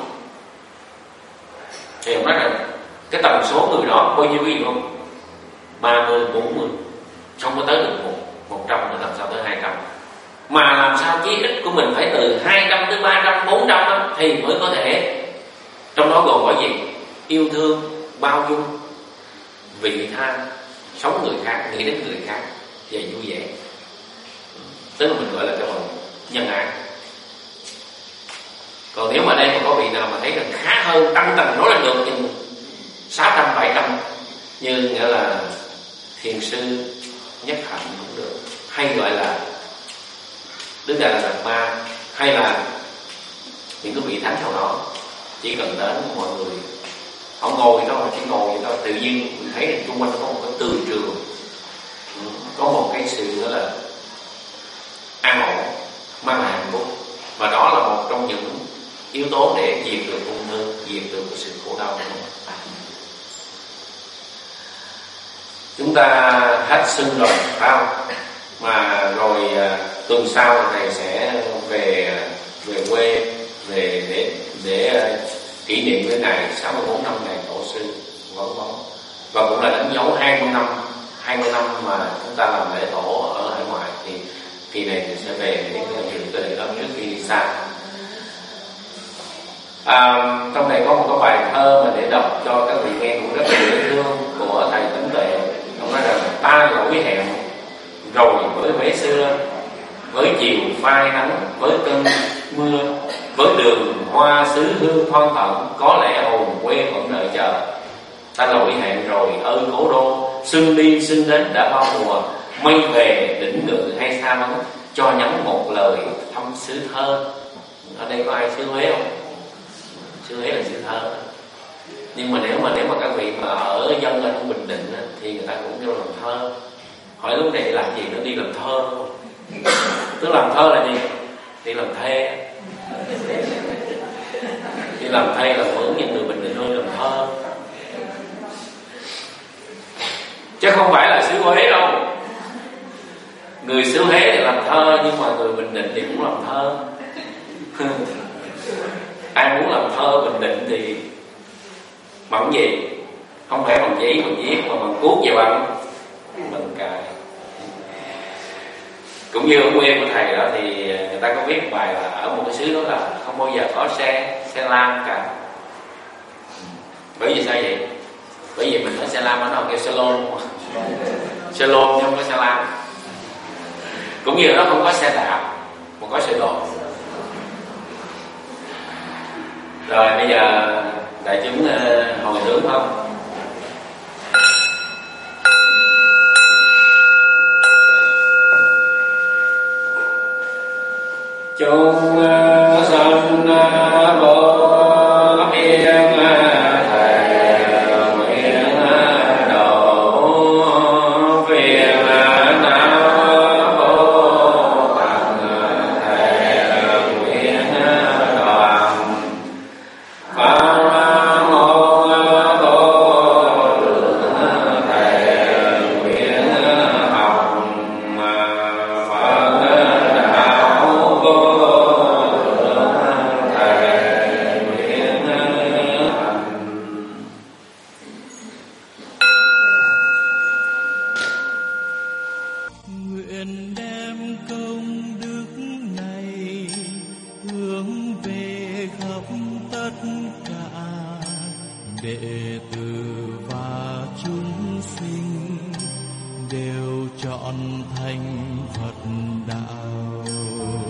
Thì ông nói rằng cái tần số người đó bao nhiêu gì không? 30, 40, không có tới được 100 nữa, làm sao tới 200. Mà làm sao chí ít của mình phải từ 200 tới 300, 400 đó, thì mới có thể. Trong đó gồm có gì? Yêu thương, bao dung, vị tha, sống người khác, nghĩ đến người khác và vui vẻ. Tức là mình gọi là cái phần nhân ái. Còn nếu mà đây mà có vị nào mà thấy rằng khá hơn, tăng tầng nói lên được chừng 600, 700, như nghĩa là thiền sư Nhất Hạnh cũng được, hay gọi là Đức Đại Lạt Ma, hay là những cái vị thánh nào đó, chỉ cần đến mọi người họ ngồi đó, họ chỉ ngồi vậy thôi, tự nhiên mình thấy rằng xung quanh có một cái từ trường, có một cái sự nữa là an ổn, mang lại hạnh phúc. Và đó là một trong những yếu tố để diệt được ung thư, diệt được sự khổ đau của mình. Chúng ta hết xuân rồi, phải không? Mà rồi tuần sau thầy sẽ về quê để kỷ niệm cái ngày 64 năm ngày Tổ sư Võ Bóng, và cũng là đánh dấu 20 năm mà chúng ta làm lễ tổ ở hải ngoại. Thì kỳ này thì sẽ về để dự cái lễ đó trước khi đi xa. Trong này có một cái bài thơ mà để đọc cho các vị nghe cũng rất là dễ thương của thầy Tấn Tuệ. Ông nói rằng ta lỗi hẹn rồi với vé xưa, với chiều phai nắng, với cơn mưa, với đường hoa xứ hương thoang thoảng, có lẽ hồn quê vẫn đợi chờ. Ta lỗi hẹn rồi ơi cố đô, xuân đi xuân đến đã bao mùa, mây về đỉnh ngự hay xa vắng, cho nhắn một lời thăm xứ thơ. Ở đây có ai xứ Huế không? Xứ Huế là xứ thơ. Nhưng mà nếu mà các vị mà ở dân ở trong Bình Định thì người ta cũng kêu làm thơ. Hỏi lúc này làm gì nó đi làm thơ không? Tức làm thơ là gì? Đi làm thê. Đi làm thê là mượn những người Bình Định thôi, làm thơ. Cho chứ không phải là xứ Huế đâu. Người xứ Huế thì làm thơ, nhưng mà người Bình Định thì cũng làm thơ. Ai muốn làm thơ Bình Định thì bằng gì? Không phải bằng giấy bằng viết, mà bằng cuốc và bằng cài. Cũng như ở quê của thầy đó thì người ta có viết một bài là ở một cái xứ đó là không bao giờ có xe lam cả. Bởi vì sao vậy? Bởi vì mình nói xe lam ở đâu kêu xe lôn chứ không có xe lam. Cũng như nó không có xe đạp mà có xe đổ. Rồi bây giờ đại chúng hồi hướng không? Chúng sanh vô biên thầy nguyện độ phiền não vô tận thầy nguyện đoạn phá môn vô lượng thầy nguyện học Phật đạo vô nguyện đem công đức này hướng về khắp tất cả đệ tử và chúng sinh đều trọn thành Phật đạo.